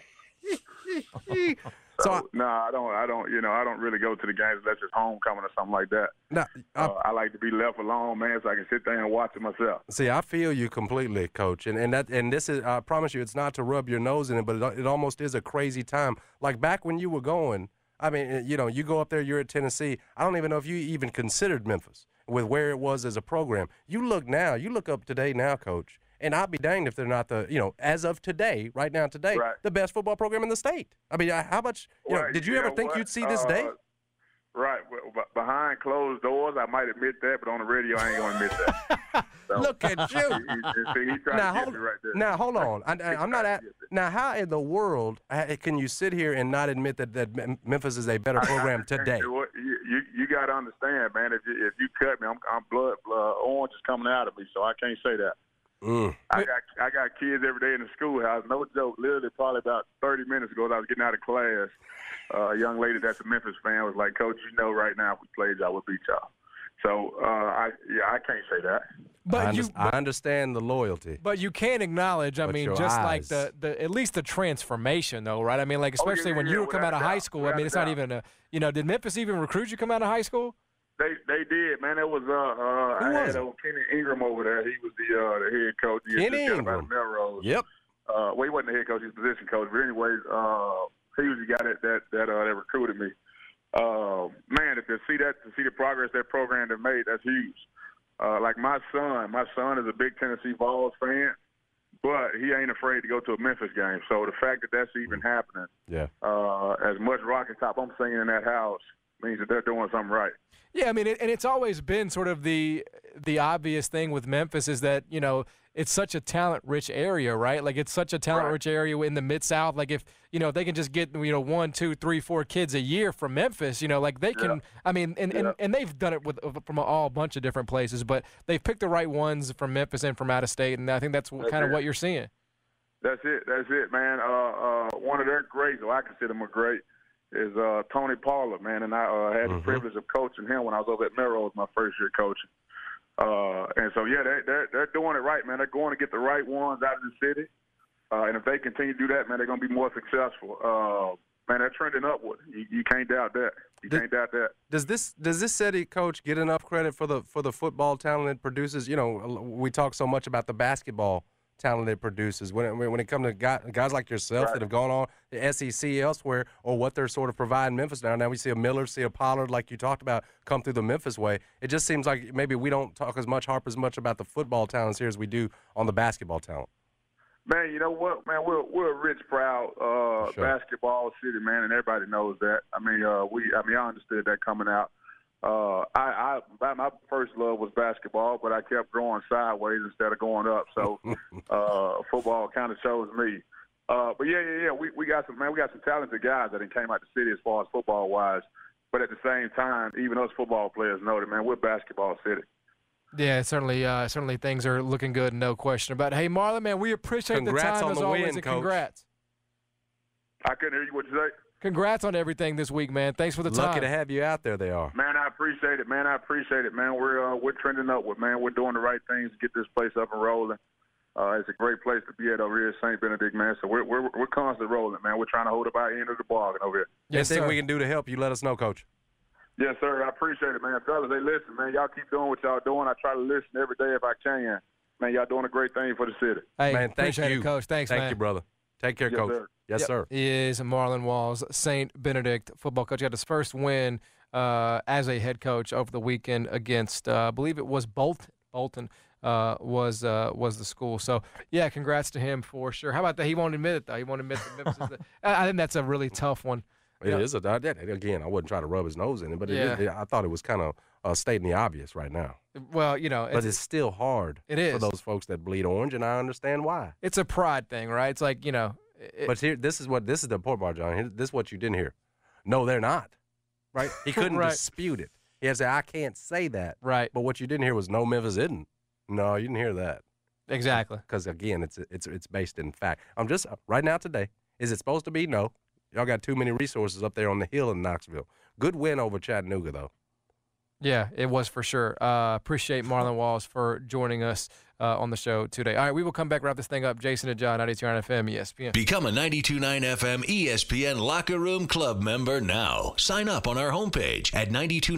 I don't really go to the games unless it's homecoming or something like that. No, I like to be left alone, man, so I can sit there and watch it myself. See, I feel you completely, Coach, and this is, I promise you, it's not to rub your nose in it, but it almost is a crazy time. Like back when you were going, I mean, you go up there, you're at Tennessee. I don't even know if you even considered Memphis with where it was as a program. You look up today now, Coach. And I'll be danged if they're not as of today, right now today, the best football program in the state. I mean, how much, did you ever think you'd see this day? Right. Well, behind closed doors, I might admit that, but on the radio, I ain't going to admit that. So, look at you. He tried to get me right there. Now, hold on. I'm not at. Now, how in the world can you sit here and not admit that Memphis is a better program today? You got to understand, man. If you cut me, I'm blood orange is coming out of me, so I can't say that. I got kids every day in the schoolhouse. No joke. Literally, probably about 30 minutes ago, as I was getting out of class, a young lady that's a Memphis fan was like, "Coach, right now, if we played y'all, we'll beat y'all." So, I can't say that. But I understand the loyalty. But you can acknowledge, I mean, just eyes. like the at least the transformation, though, right? I mean, like especially when you were coming out of high school. I mean, it's not even did Memphis even recruit you come out of high school? They did, man. It was I had Kenny Ingram over there. He was the head coach. Kenny Ingram. Melrose. Yep. Well, he wasn't the head coach; he was position coach. But anyways, he was the guy that recruited me. Man, to see the progress that program have made, that's huge. Like my son is a big Tennessee Vols fan, but he ain't afraid to go to a Memphis game. So the fact that that's even happening, as much rocket top I'm singing in that house means that they're doing something right. Yeah, I mean, and it's always been sort of the obvious thing with Memphis is that, it's such a talent-rich area, right? Like, it's such a talent-rich area in the Mid-South. Like, if they can just get, 1, 2, 3, 4 kids a year from Memphis, like they can – I mean, and they've done it from a bunch of different places, but they've picked the right ones from Memphis and from out of state, and I think that's kind of what you're seeing. That's it, man. One of their greats, I consider him a great, is Tony Pollard, man, and I had the privilege of coaching him when I was over at Melrose my first year coaching. And so, they're doing it right, man. They're going to get the right ones out of the city. And if they continue to do that, man, they're going to be more successful. Man, they're trending upward. You can't doubt that. Can't doubt that. Does this city, Coach, get enough credit for the football talent it produces? We talk so much about the basketball talent it produces. When it comes to guys like yourself that have gone on the SEC elsewhere, or what they're sort of providing Memphis now. Now we see a Miller, see a Pollard, like you talked about, come through the Memphis way. It just seems like maybe we don't harp as much about the football talents here as we do on the basketball talent. Man, you know what, man? We're a rich, proud basketball city, man, and everybody knows that. I mean, I understood that coming out. My first love was basketball, but I kept growing sideways instead of going up. So football kind of chose me. But we got some talented guys that came out the city as far as football wise. But at the same time, even us football players know that, man, we're basketball city. Yeah, certainly things are looking good, no question about it. Hey, Marlon, man, we appreciate the time as always, and congrats. I couldn't hear you. What you say? Congrats on everything this week, man. Thanks for the time. Lucky to have you out there. They are. Man, I appreciate it, man. We're trending upward, man. We're doing the right things to get this place up and rolling. It's a great place to be at over here at St. Benedict, man. So we're constantly rolling, man. We're trying to hold up our end of the bargain over here. Anything we can do to help you, let us know, Coach. Yes, sir. I appreciate it, man. Fellas, hey, listen, man, y'all keep doing what y'all doing. I try to listen every day if I can. Man, y'all doing a great thing for the city. Hey, man, thank appreciate you. it, Coach. Thanks, man. Thank you, brother. Take care, Yes, Coach. sir. Yes, sir. He is Marlon Walls, St. Benedict football coach. He had his first win as a head coach over the weekend against, I believe it was Bolton. Bolton was the school. So, yeah, congrats to him for sure. How about that? He won't admit it, though. He won't admit that Memphis is I think that's a really tough one. It is again, I wouldn't try to rub his nose in it, but I thought it was kind of stating the obvious right now. Well, but it's still hard for those folks that bleed orange, and I understand why. It's a pride thing, right? It's like, but here, this is the important part, John. This is what you didn't hear. No, they're not. Right? He couldn't dispute it. He had to say, I can't say that. Right. But what you didn't hear was no, Memphis isn't. No, you didn't hear that. Exactly. Because again, it's based in fact. I'm just right now today. Is it supposed to be? No. Y'all got too many resources up there on the hill in Knoxville. Good win over Chattanooga, though. Yeah, it was for sure. Appreciate Marlon Walls for joining us on the show today. All right, we will come back, wrap this thing up. Jason and John, 92.9 FM, ESPN. Become a 92.9 FM ESPN Locker Room Club member now. Sign up on our homepage at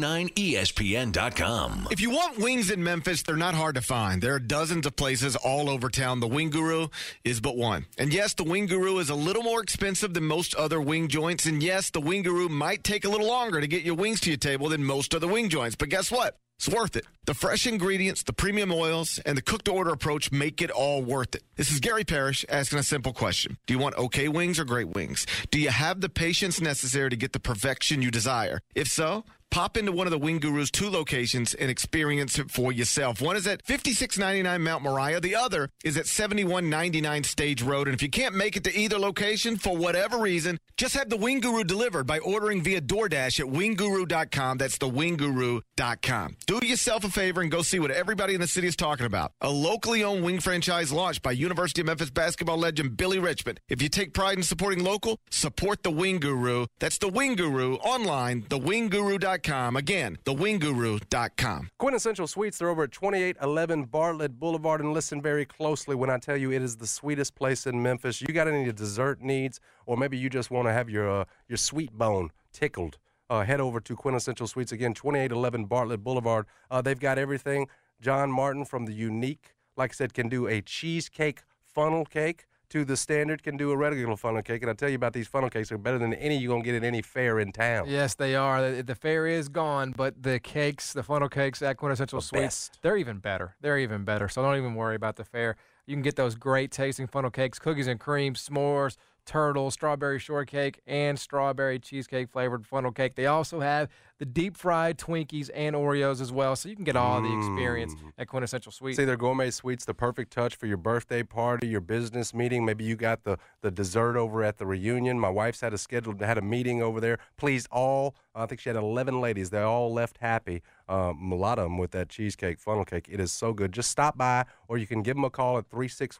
929ESPN.com. If you want wings in Memphis, they're not hard to find. There are dozens of places all over town. The Wing Guru is but one. And yes, the Wing Guru is a little more expensive than most other wing joints. And yes, the Wing Guru might take a little longer to get your wings to your table than most other wing joints. But guess what? It's worth it. The fresh ingredients, the premium oils, and the cook-to-order approach make it all worth it. This is Gary Parrish asking a simple question. Do you want okay wings or great wings? Do you have the patience necessary to get the perfection you desire? If so, pop into one of the Wing Guru's 2 locations and experience it for yourself. One is at 5699 Mount Moriah. The other is at 7199 Stage Road. And if you can't make it to either location for whatever reason, just have the Wing Guru delivered by ordering via DoorDash at wingguru.com. That's the wingguru.com. Do yourself a favor and go see what everybody in the city is talking about. A locally owned wing franchise launched by University of Memphis basketball legend Billy Richmond. If you take pride in supporting local, support the Wing Guru. That's the Wing Guru online, thewingguru.com. Again, thewingguru.com. Quintessential Suites, they're over at 2811 Bartlett Boulevard. And listen very closely when I tell you it is the sweetest place in Memphis. You got any dessert needs, or maybe you just want to have your sweet bone tickled, head over to Quintessential Suites. Again, 2811 Bartlett Boulevard. They've got everything. John Martin from the Unique, like I said, can do a cheesecake funnel cake. To the standard, can do a regular funnel cake. And I tell you about these funnel cakes, they're better than any you're going to get at any fair in town. Yes, they are. The fair is gone, but the cakes, the funnel cakes at Quintessential Suites, they're even better. They're even better. So don't even worry about the fair. You can get those great tasting funnel cakes, cookies and cream, s'mores, turtle, strawberry shortcake, and strawberry cheesecake flavored funnel cake. They also have the deep fried Twinkies and Oreos as well, so you can get all the experience at Quintessential Suites. See, their gourmet suites, the perfect touch for your birthday party, your business meeting. Maybe you got the dessert over at the reunion. My wife's had a meeting over there. Pleased all, I think she had 11 ladies. They all left happy. A lot of them with that cheesecake funnel cake. It is so good. Just stop by, or you can give them a call at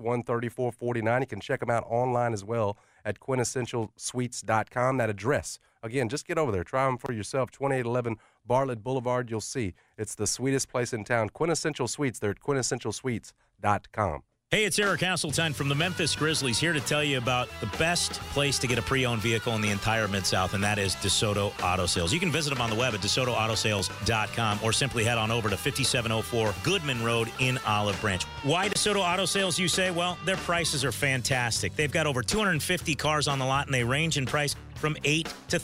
361-3449. You can check them out online as well at quintessentialsuites.com. That address, again, just get over there. Try them for yourself. 2811 Bartlett Boulevard. You'll see it's the sweetest place in town. Quintessential Suites. They're at quintessentialsuites.com. Hey, it's Eric Hasseltine from the Memphis Grizzlies here to tell you about the best place to get a pre-owned vehicle in the entire Mid-South, and that is DeSoto Auto Sales. You can visit them on the web at DeSotoAutoSales.com or simply head on over to 5704 Goodman Road in Olive Branch. Why DeSoto Auto Sales, you say? Well, their prices are fantastic. They've got over 250 cars on the lot, and they range in price from $8,000 to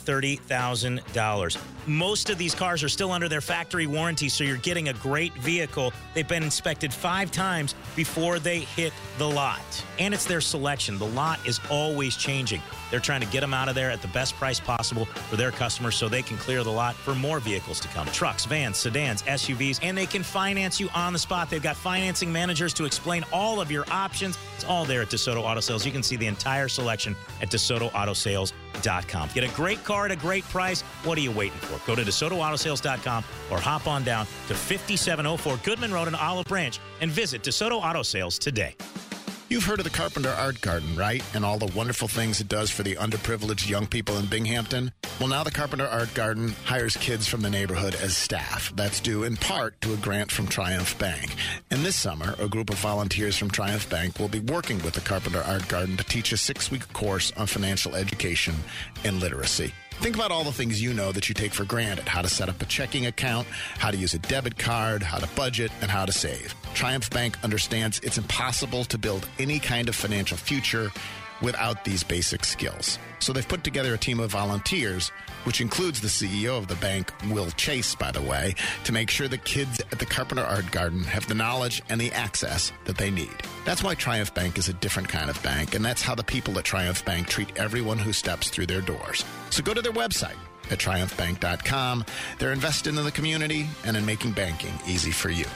$30,000. Most of these cars are still under their factory warranty, so you're getting a great vehicle. They've been inspected 5 times before they hit the lot. And it's their selection. The lot is always changing. They're trying to get them out of there at the best price possible for their customers so they can clear the lot for more vehicles to come. Trucks, vans, sedans, SUVs, and they can finance you on the spot. They've got financing managers to explain all of your options. It's all there at DeSoto Auto Sales. You can see the entire selection at DeSotoAutoSales.com. Get a great car at a great price. What are you waiting for? Go to DeSotoAutoSales.com or hop on down to 5704 Goodman Road in Olive Branch and visit DeSoto Auto Sales today. You've heard of the Carpenter Art Garden, right? And all the wonderful things it does for the underprivileged young people in Binghamton? Well, now the Carpenter Art Garden hires kids from the neighborhood as staff. That's due in part to a grant from Triumph Bank. And this summer, a group of volunteers from Triumph Bank will be working with the Carpenter Art Garden to teach a 6-week course on financial education and literacy. Think about all the things you know that you take for granted. How to set up a checking account, how to use a debit card, how to budget, and how to save. Triumph Bank understands it's impossible to build any kind of financial future without these basic skills. So they've put together a team of volunteers, which includes the CEO of the bank, Will Chase, by the way, to make sure the kids at the Carpenter Art Garden have the knowledge and the access that they need. That's why Triumph Bank is a different kind of bank, and that's how the people at Triumph Bank treat everyone who steps through their doors. So go to their website at triumphbank.com. They're invested in the community and in making banking easy for you.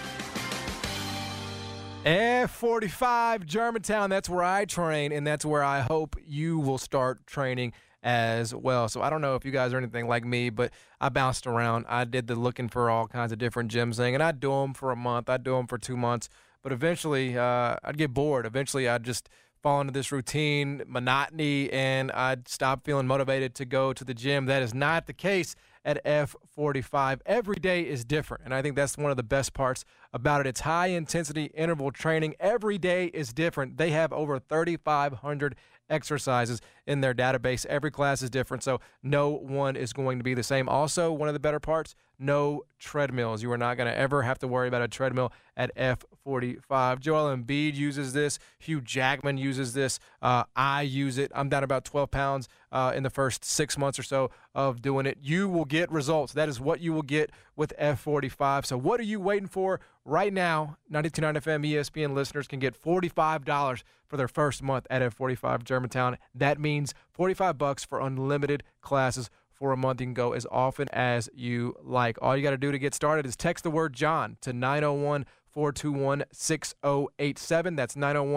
F45 Germantown, that's where I train, and that's where I hope you will start training as well. So I don't know if you guys are anything like me, but I bounced around. I did the looking for all kinds of different gyms thing, and I'd do them for a month. I'd do them for 2 months, but eventually I'd get bored. Eventually I'd just fall into this routine, monotony, and I'd stop feeling motivated to go to the gym. That is not the case at F45. Every day is different, and I think that's one of the best parts about it. It's high-intensity interval training. Every day is different. They have over 3,500 exercises in their database. Every class is different, so no one is going to be the same. Also, one of the better parts, no treadmills. You are not going to ever have to worry about a treadmill at F45. Joel Embiid uses this. Hugh Jackman uses this. I use it. I'm down about 12 pounds in the first 6 months or so of doing it. You will get results. That is what you will get with F45. So what are you waiting for? Right now, 92.9 FM ESPN listeners can get $45 for their first month at F45 Germantown. That means $45 for unlimited classes for a month. You can go as often as you like. All you got to do to get started is text the word John to 901-421-6087. That's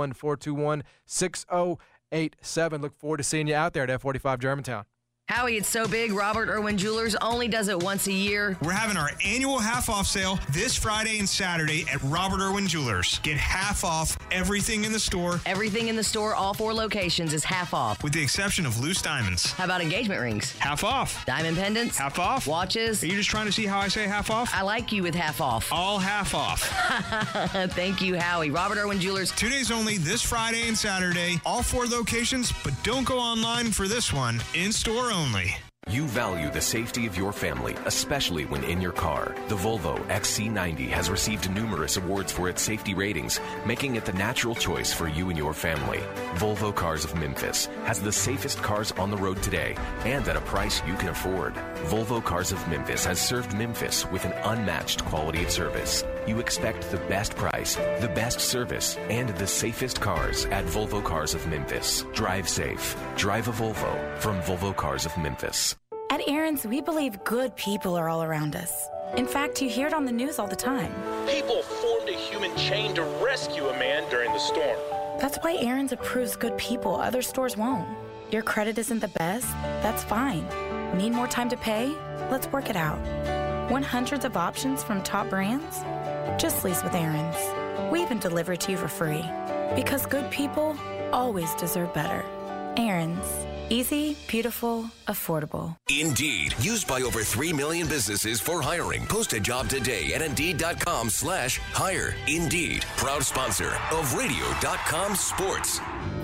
901-421-6087. Look forward to seeing you out there at F45 Germantown. Howie, it's so big, Robert Irwin Jewelers only does it once a year. We're having our annual half-off sale this Friday and Saturday at Robert Irwin Jewelers. Get half off everything in the store. Everything in the store, all 4 locations, is half off. With the exception of loose diamonds. How about engagement rings? Half off. Diamond pendants? Half off. Watches? Are you just trying to see how I say half off? I like you with half off. All half off. Thank you, Howie. Robert Irwin Jewelers. 2 days only, this Friday and Saturday. All 4 locations, but don't go online for this one. In-store only. You value the safety of your family, especially when in your car. The Volvo XC90 has received numerous awards for its safety ratings, making it the natural choice for you and your family. Volvo Cars of Memphis has the safest cars on the road today and at a price you can afford. Volvo Cars of Memphis has served Memphis with an unmatched quality of service. You expect the best price, the best service, and the safest cars at Volvo Cars of Memphis. Drive safe. Drive a Volvo from Volvo Cars of Memphis. At Aaron's, we believe good people are all around us. In fact, you hear it on the news all the time. People formed a human chain to rescue a man during the storm. That's why Aaron's approves good people other stores won't. Your credit isn't the best? That's fine. Need more time to pay? Let's work it out. Want hundreds of options from top brands? Just lease with Aaron's. We even deliver it to you for free. Because good people always deserve better. Aaron's. Easy, beautiful, affordable. Indeed, used by over 3 million businesses for hiring. Post a job today at Indeed.com/hire. Indeed, proud sponsor of Radio.com Sports.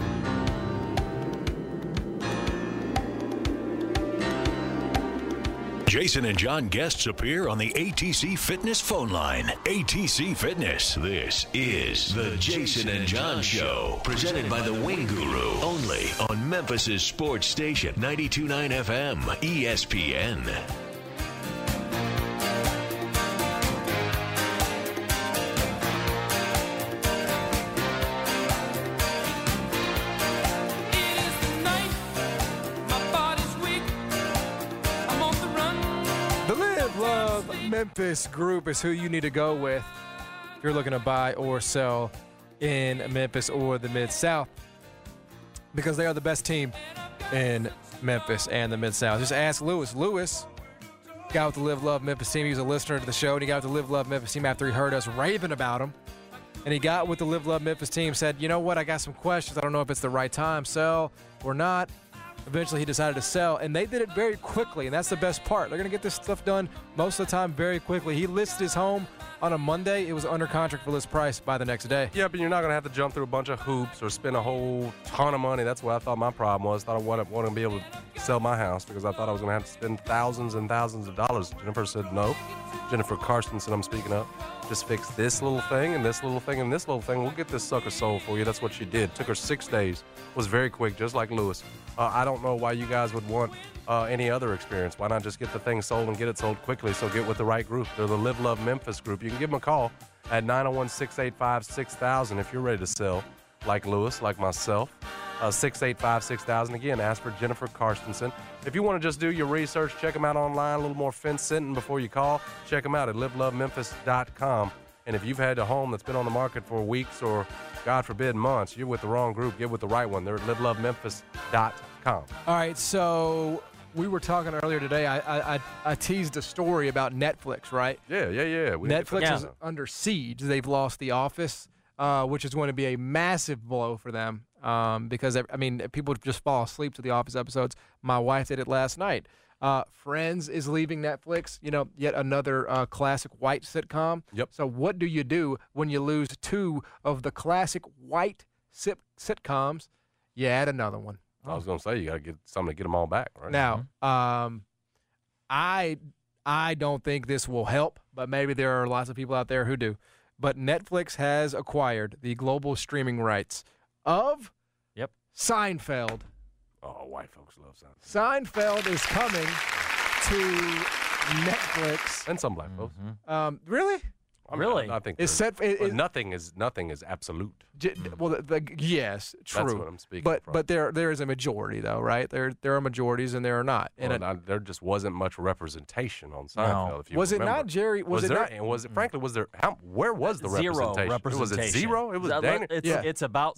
Jason and John guests appear on the ATC Fitness phone line. ATC Fitness. This is the Jason and John Show. Presented by the Wing Guru. Only on Memphis's sports station, 92.9 FM, ESPN. Memphis group is who you need to go with if you're looking to buy or sell in Memphis or the Mid-South, because they are the best team in Memphis and the Mid-South. Just ask Lewis. Lewis got with the Live Love Memphis team. He was a listener to the show, and he got with the Live Love Memphis team after he heard us raving about him. And he got with the Live Love Memphis team, said, you know what, I got some questions. I don't know if it's the right time, sell or not. Eventually, he decided to sell, and they did it very quickly, and that's the best part. They're going to get this stuff done most of the time very quickly. He listed his home on a Monday. It was under contract for list price by the next day. Yeah, but you're not going to have to jump through a bunch of hoops or spend a whole ton of money. That's what I thought my problem was. I thought I wanted to be able to sell my house because I thought I was going to have to spend thousands and thousands of dollars. Jennifer said, no. Jennifer Karstensen, I'm speaking of. Just fix this little thing and this little thing and this little thing. We'll get this sucker sold for you. That's what she did. Took her 6 days. Was very quick, just like Lewis. I don't know why you guys would want any other experience. Why not just get the thing sold and get it sold quickly? So get with the right group. They're the Live Love Memphis group. You can give them a call at 901-685-6000 if you're ready to sell, like Lewis, like myself. 685-6000. Again, ask for Jennifer Karstensen. If you want to just do your research, check them out online, a little more fence-sitting before you call. Check them out at livelovememphis.com. And if you've had a home that's been on the market for weeks or, God forbid, months, you're with the wrong group. Get with the right one. They're at livelovememphis.com. All right, so we were talking earlier today. I teased a story about Netflix, right? Yeah. Netflix is under siege. They've lost The Office, which is going to be a massive blow for them because, I mean, people just fall asleep to The Office episodes. My wife did it last night. Friends is leaving Netflix, yet another classic white sitcom. Yep. So what do you do when you lose 2 of the classic white sitcoms? You add another one. I was going to say, you got to get something to get them all back, right? Now, I don't think this will help, but maybe there are lots of people out there who do. But Netflix has acquired the global streaming rights of Seinfeld. Oh, white folks love Seinfeld. Seinfeld is coming to Netflix. And some black folks. Really? Really? I think It's nothing is absolute. Well, yes, true. That's what I'm speaking from. But there is a majority, though, right? There are majorities and there are not. And there just wasn't much representation on Seinfeld. If you was remember. it not, Jerry? Was it there? not? And was it? Frankly, was there? Where was the Zero representation? Was it zero? It was It's about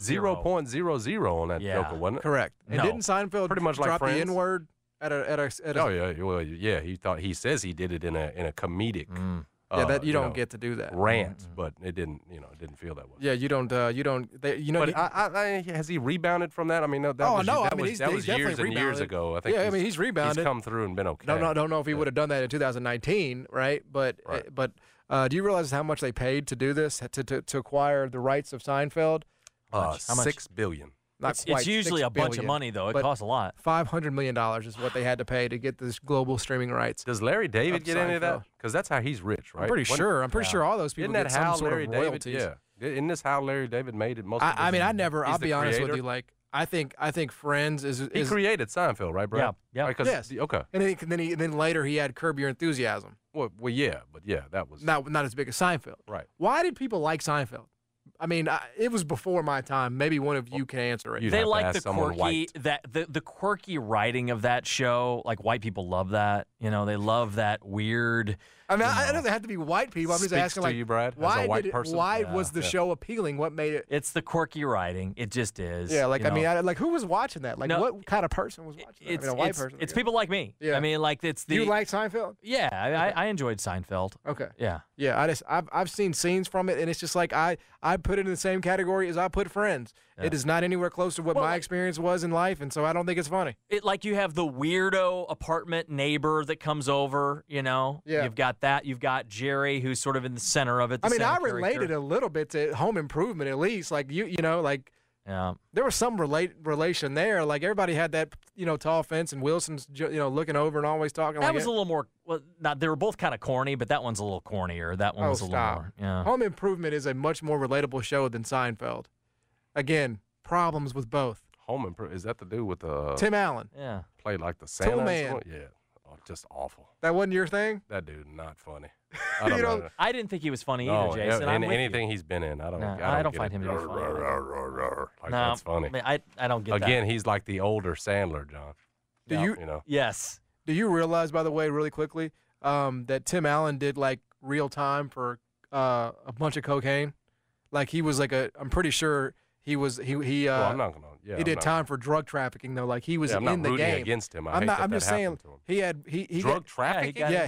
0.00 on that Joker, wasn't it? Correct. And didn't Seinfeld pretty much drop like the N-word at a? Oh yeah, well, yeah. He says he did it in a comedic. That you don't get to do that rant, but it didn't feel that way. Yeah, you don't. But has he rebounded from that? I mean, that was years and years ago. I think. Yeah, I mean, he's rebounded. He's come through and been okay. No, I don't know if he would have done that in 2019, right? But do you realize how much they paid to do this to acquire the rights of Seinfeld? How much? $6 billion. It's usually a bunch of money, though. It costs a lot. $500 million is what they had to pay to get this global streaming rights. Does Larry David get any of that? Because that's how he's rich, right? I'm pretty sure. I'm pretty sure all those people get some sort of royalties. Isn't this how Larry David made it? I mean, I'll be honest with you. Like, I think Friends is he created Seinfeld, right, bro? Yeah. Yes. Okay. And then later he had Curb Your Enthusiasm. Well, that was not as big as Seinfeld. Right. Why did people like Seinfeld? I mean, it was before my time. Maybe one of you can answer it. They like the quirky the quirky writing of that show. Like white people love that. They love that weird. I mean, it doesn't have to be white people. I'm just asking, like, you, Brad, why why was the show appealing? What made it? It's the quirky writing. It just is. Yeah, like I mean, who was watching that? Like, what kind of person was watching that? I mean, a white person. It's people like me. Yeah. I mean, like it's the. You like Seinfeld? Yeah, I enjoyed Seinfeld. Okay. Yeah. Yeah, I've seen scenes from it, and it's just like I put it in the same category as I put Friends. Yeah. It is not anywhere close to what my experience was in life, and so I don't think it's funny. Like you have the weirdo apartment neighbor that comes over, Yeah. You've got that. You've got Jerry, who's sort of in the center of it. I mean, I related a little bit to Home Improvement, at least. Like yeah. There was some relation there. Like everybody had that, tall fence, and Wilson's, looking over and always talking. That was a little more. Well, they were both kind of corny, but that one's a little cornier. That one was a little more. Yeah. Home Improvement is a much more relatable show than Seinfeld. Again, problems with both. Home Improvement, is that to do with Tim Allen? Yeah. Played like the Santa. Man. Yeah. Oh, just awful. That wasn't your thing? That dude, not funny. I don't know. I didn't think he was funny either, Jason. Anything he's been in, I don't find him to be funny. That's funny. I don't get that. Again, he's like the older Sandler, John. Yes. Do you realize, by the way, really quickly, that Tim Allen did like real time for a bunch of cocaine? Like he was like I'm pretty sure he was I'm not gonna. Yeah, he did time for drug trafficking though. Like he was in the game. Against him. I'm just saying he had drug trafficking. Yeah,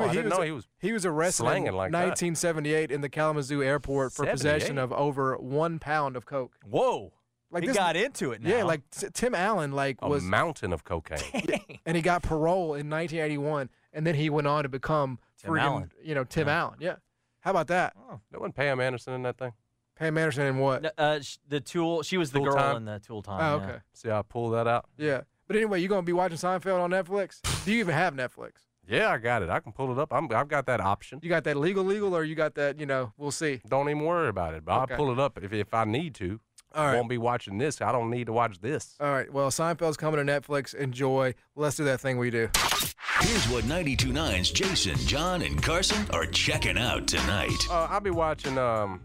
he was arrested in 1978 in the Kalamazoo airport for possession of over 1 pound of coke. Whoa. Like he got into it now. Yeah, like Tim Allen was a mountain of cocaine. And he got parole in 1981, and then he went on to become Tim Allen. Tim Allen. Yeah. How about that? Oh, no one Pam Anderson in that thing. Pam Anderson in what? The Tool. She was the girl in the Tool Time. Oh, okay. See how I pulled that out? Yeah. But anyway, you going to be watching Seinfeld on Netflix? Do you even have Netflix? Yeah, I got it. I can pull it up. I've got that option. You got that legal, or you got that, we'll see? Don't even worry about it. But I'll pull it up if I need to. All right. Won't be watching this. I don't need to watch this. All right. Well, Seinfeld's coming to Netflix. Enjoy. Let's do that thing we do. Here's what 92.9's Jason, John, and Carson are checking out tonight. I'll be watching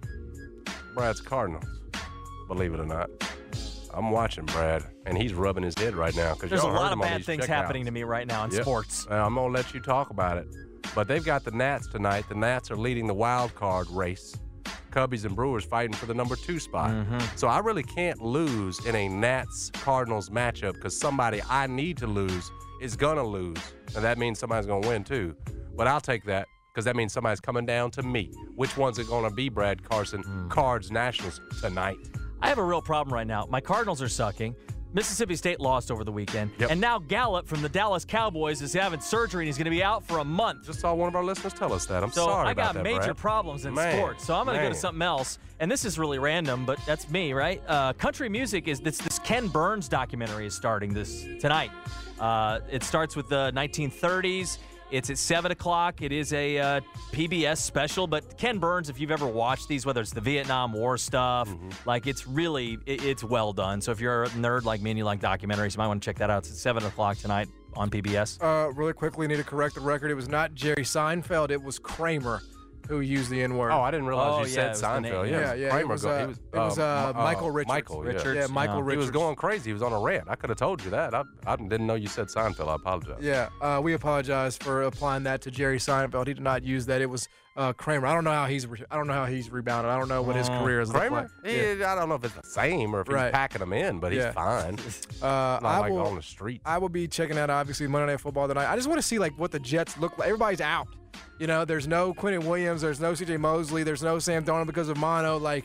Brad's Cardinals, believe it or not. I'm watching Brad, and he's rubbing his head right now. There's a lot of bad things happening to me right now in sports. I'm going to let you talk about it. But they've got the Nats tonight. The Nats are leading the wild card race. Cubbies and Brewers fighting for the number 2 spot. So I really can't lose in a Nats-Cardinals matchup because somebody I need to lose is going to lose. And that means somebody's going to win, too. But I'll take that because that means somebody's coming down to me. Which one's it going to be, Brad Carson? Cards Nationals tonight. I have a real problem right now. My Cardinals are sucking. Mississippi State lost over the weekend. And now Gallup from the Dallas Cowboys is having surgery, and he's going to be out for a month. Just saw one of our listeners tell us that. I'm sorry about that, So I got major Brad. problems in sports. So I'm going to go to something else. And this is really random, but that's me, right? Country music is this Ken Burns documentary is starting tonight. It starts with the 1930s. It's at 7 o'clock. It is a PBS special. But Ken Burns, if you've ever watched these, whether it's the Vietnam War stuff, like it's really, it's well done. So if you're a nerd like me and you like documentaries, you might want to check that out. It's at 7 o'clock tonight on PBS. Really quickly, need to correct the record. It was not Jerry Seinfeld. It was Kramer who used the N-word. Oh, I didn't realize you said Seinfeld. Yeah. Kramer, it was Michael Richards. Michael Richards. Richards. He was going crazy. He was on a rant. I could have told you that. I didn't know you said Seinfeld. I apologize. Yeah, we apologize for applying that to Jerry Seinfeld. He did not use that. It was Kramer. I don't know how he's rebounded. I don't know what his career is. Kramer? I don't know if it's the same or if he's packing them in, but he's fine. Not like on the street. I will be checking out obviously Monday Night Football tonight. I just want to see like what the Jets look like. Everybody's out. There's no Quentin Williams, there's no C.J. Mosley, there's no Sam Darnold because of mono. Like,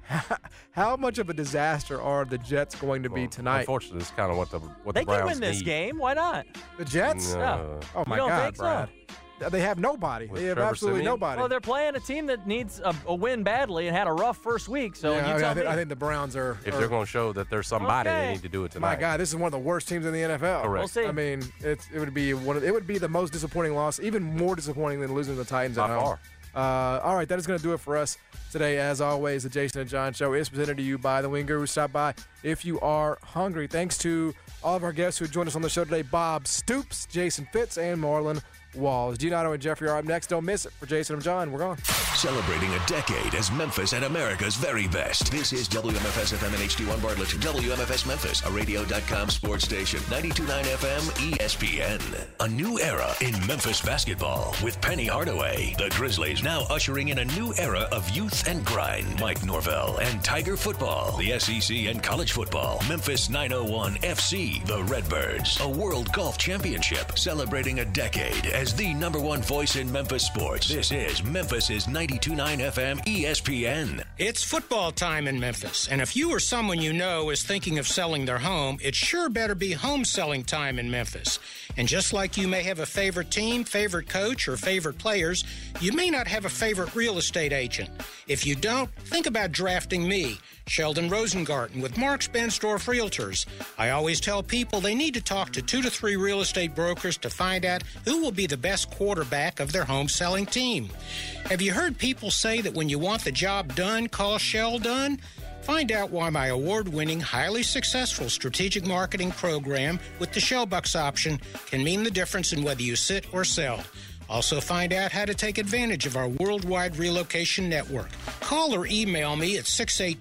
how much of a disaster are the Jets going to be tonight? Unfortunately, it's kind of what the Browns They can win this need. game. Why not? The Jets? No. Oh, my You don't God, think so? Brad. They have nobody. They have Trevor absolutely Siemian? nobody. Well, they're playing a team that needs a win badly and had a rough first week. So I think the Browns are. If they're going to show that there's somebody, Okay. they need to do it tonight. My God, this is one of the worst teams in the NFL. Correct. We'll see. I mean, it would be the most disappointing loss, even more disappointing than losing to the Titans at By home. far. All right, that is going to do it for us today. As always, the Jason and John Show is presented to you by the Wing Guru. Stop by if you are hungry. Thanks to all of our guests who joined us on the show today: Bob Stoops, Jason Fitz, and Marlon Walls. Gianotto and Jeffrey are up next. Don't miss it. For Jason and John, we're gone. Celebrating a decade as Memphis and America's very best. This is WMFS FM and HD1 Bartlett. WMFS Memphis, a radio.com sports station. 92.9 FM ESPN. A new era in Memphis basketball with Penny Hardaway. The Grizzlies now ushering in a new era of youth and grind. Mike Norvell and Tiger football. The SEC and college football. Memphis 901 FC. The Redbirds. A World Golf Championship. Celebrating a decade as the number one voice in Memphis sports. This is Memphis's 92.9 FM ESPN. It's football time in Memphis, and if you or someone you know is thinking of selling their home, it sure better be home selling time in Memphis. And just like you may have a favorite team, favorite coach, or favorite players, you may not have a favorite real estate agent. If you don't, think about drafting me, Sheldon Rosengarten, with Marks Bensdorf Realtors. I always tell people they need to talk to 2 to 3 real estate brokers to find out who will be the best quarterback of their home selling team. Have you heard people say that when you want the job done, call Sheldon? Find out why my award-winning, highly successful strategic marketing program with the Shellbucks option can mean the difference in whether you sit or sell. Also find out how to take advantage of our worldwide relocation network. Call or email me at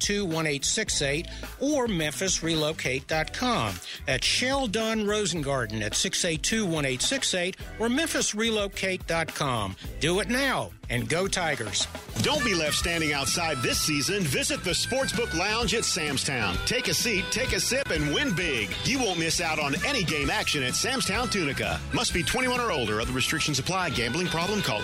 682-1868 or memphisrelocate.com. That's Sheldon Rosengarten at 682-1868 or memphisrelocate.com. Do it now and go Tigers. Don't be left standing outside this season. Visit the Sportsbook Lounge at Sam's Town. Take a seat, take a sip, and win big. You won't miss out on any game action at Sam's Town Tunica. Must be 21 or older. Other restrictions apply. Gambling problem? Call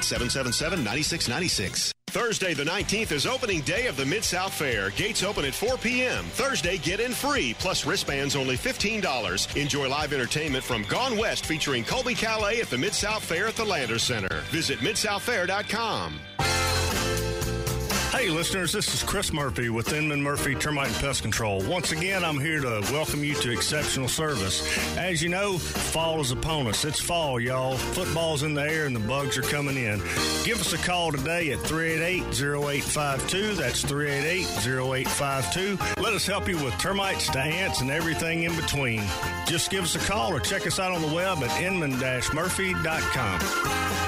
888-777-9696. Thursday the 19th is opening day of the Mid-South Fair. Gates open at 4 p.m. Thursday, get in free, plus wristbands only $15. Enjoy live entertainment from Gone West featuring Colby Calais at the Mid-South Fair at the Landers Center. Visit midsouthfair.com. Hey, listeners, this is Chris Murphy with Inman Murphy Termite and Pest Control. Once again, I'm here to welcome you to exceptional service. As you know, fall is upon us. It's fall, y'all. Football's in the air and the bugs are coming in. Give us a call today at 388-0852. That's 388-0852. Let us help you with termites to ants and everything in between. Just give us a call or check us out on the web at inman-murphy.com.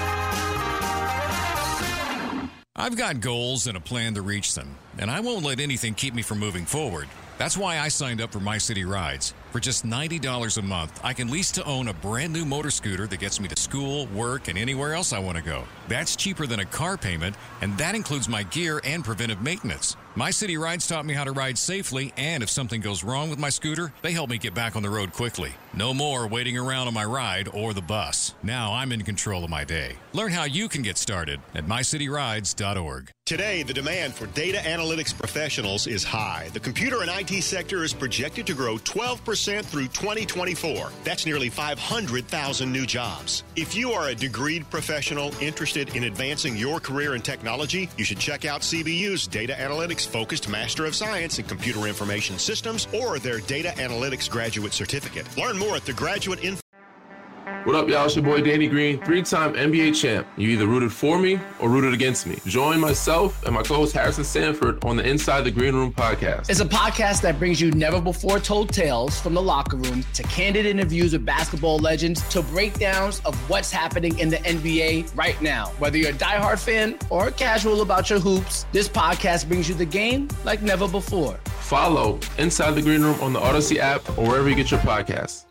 I've got goals and a plan to reach them, and I won't let anything keep me from moving forward. That's why I signed up for My City Rides. For just $90 a month, I can lease to own a brand new motor scooter that gets me to school, work, and anywhere else I want to go. That's cheaper than a car payment, and that includes my gear and preventive maintenance. My City Rides taught me how to ride safely, and if something goes wrong with my scooter, they help me get back on the road quickly. No more waiting around on my ride or the bus. Now I'm in control of my day. Learn how you can get started at mycityrides.org. Today, the demand for data analytics professionals is high. The computer and IT sector is projected to grow 12% through 2024. That's nearly 500,000 new jobs. If you are a degreed professional interested in advancing your career in technology, you should check out CBU's Data Analytics Focused Master of Science in Computer Information Systems or their Data Analytics Graduate Certificate. Learn more at the Graduate Info. What up, y'all? It's your boy Danny Green, 3-time NBA champ. You either rooted for me or rooted against me. Join myself and my co-host Harrison Sanford on the Inside the Green Room podcast. It's a podcast that brings you never-before-told tales from the locker room to candid interviews with basketball legends to breakdowns of what's happening in the NBA right now. Whether you're a diehard fan or casual about your hoops, this podcast brings you the game like never before. Follow Inside the Green Room on the Odyssey app or wherever you get your podcasts.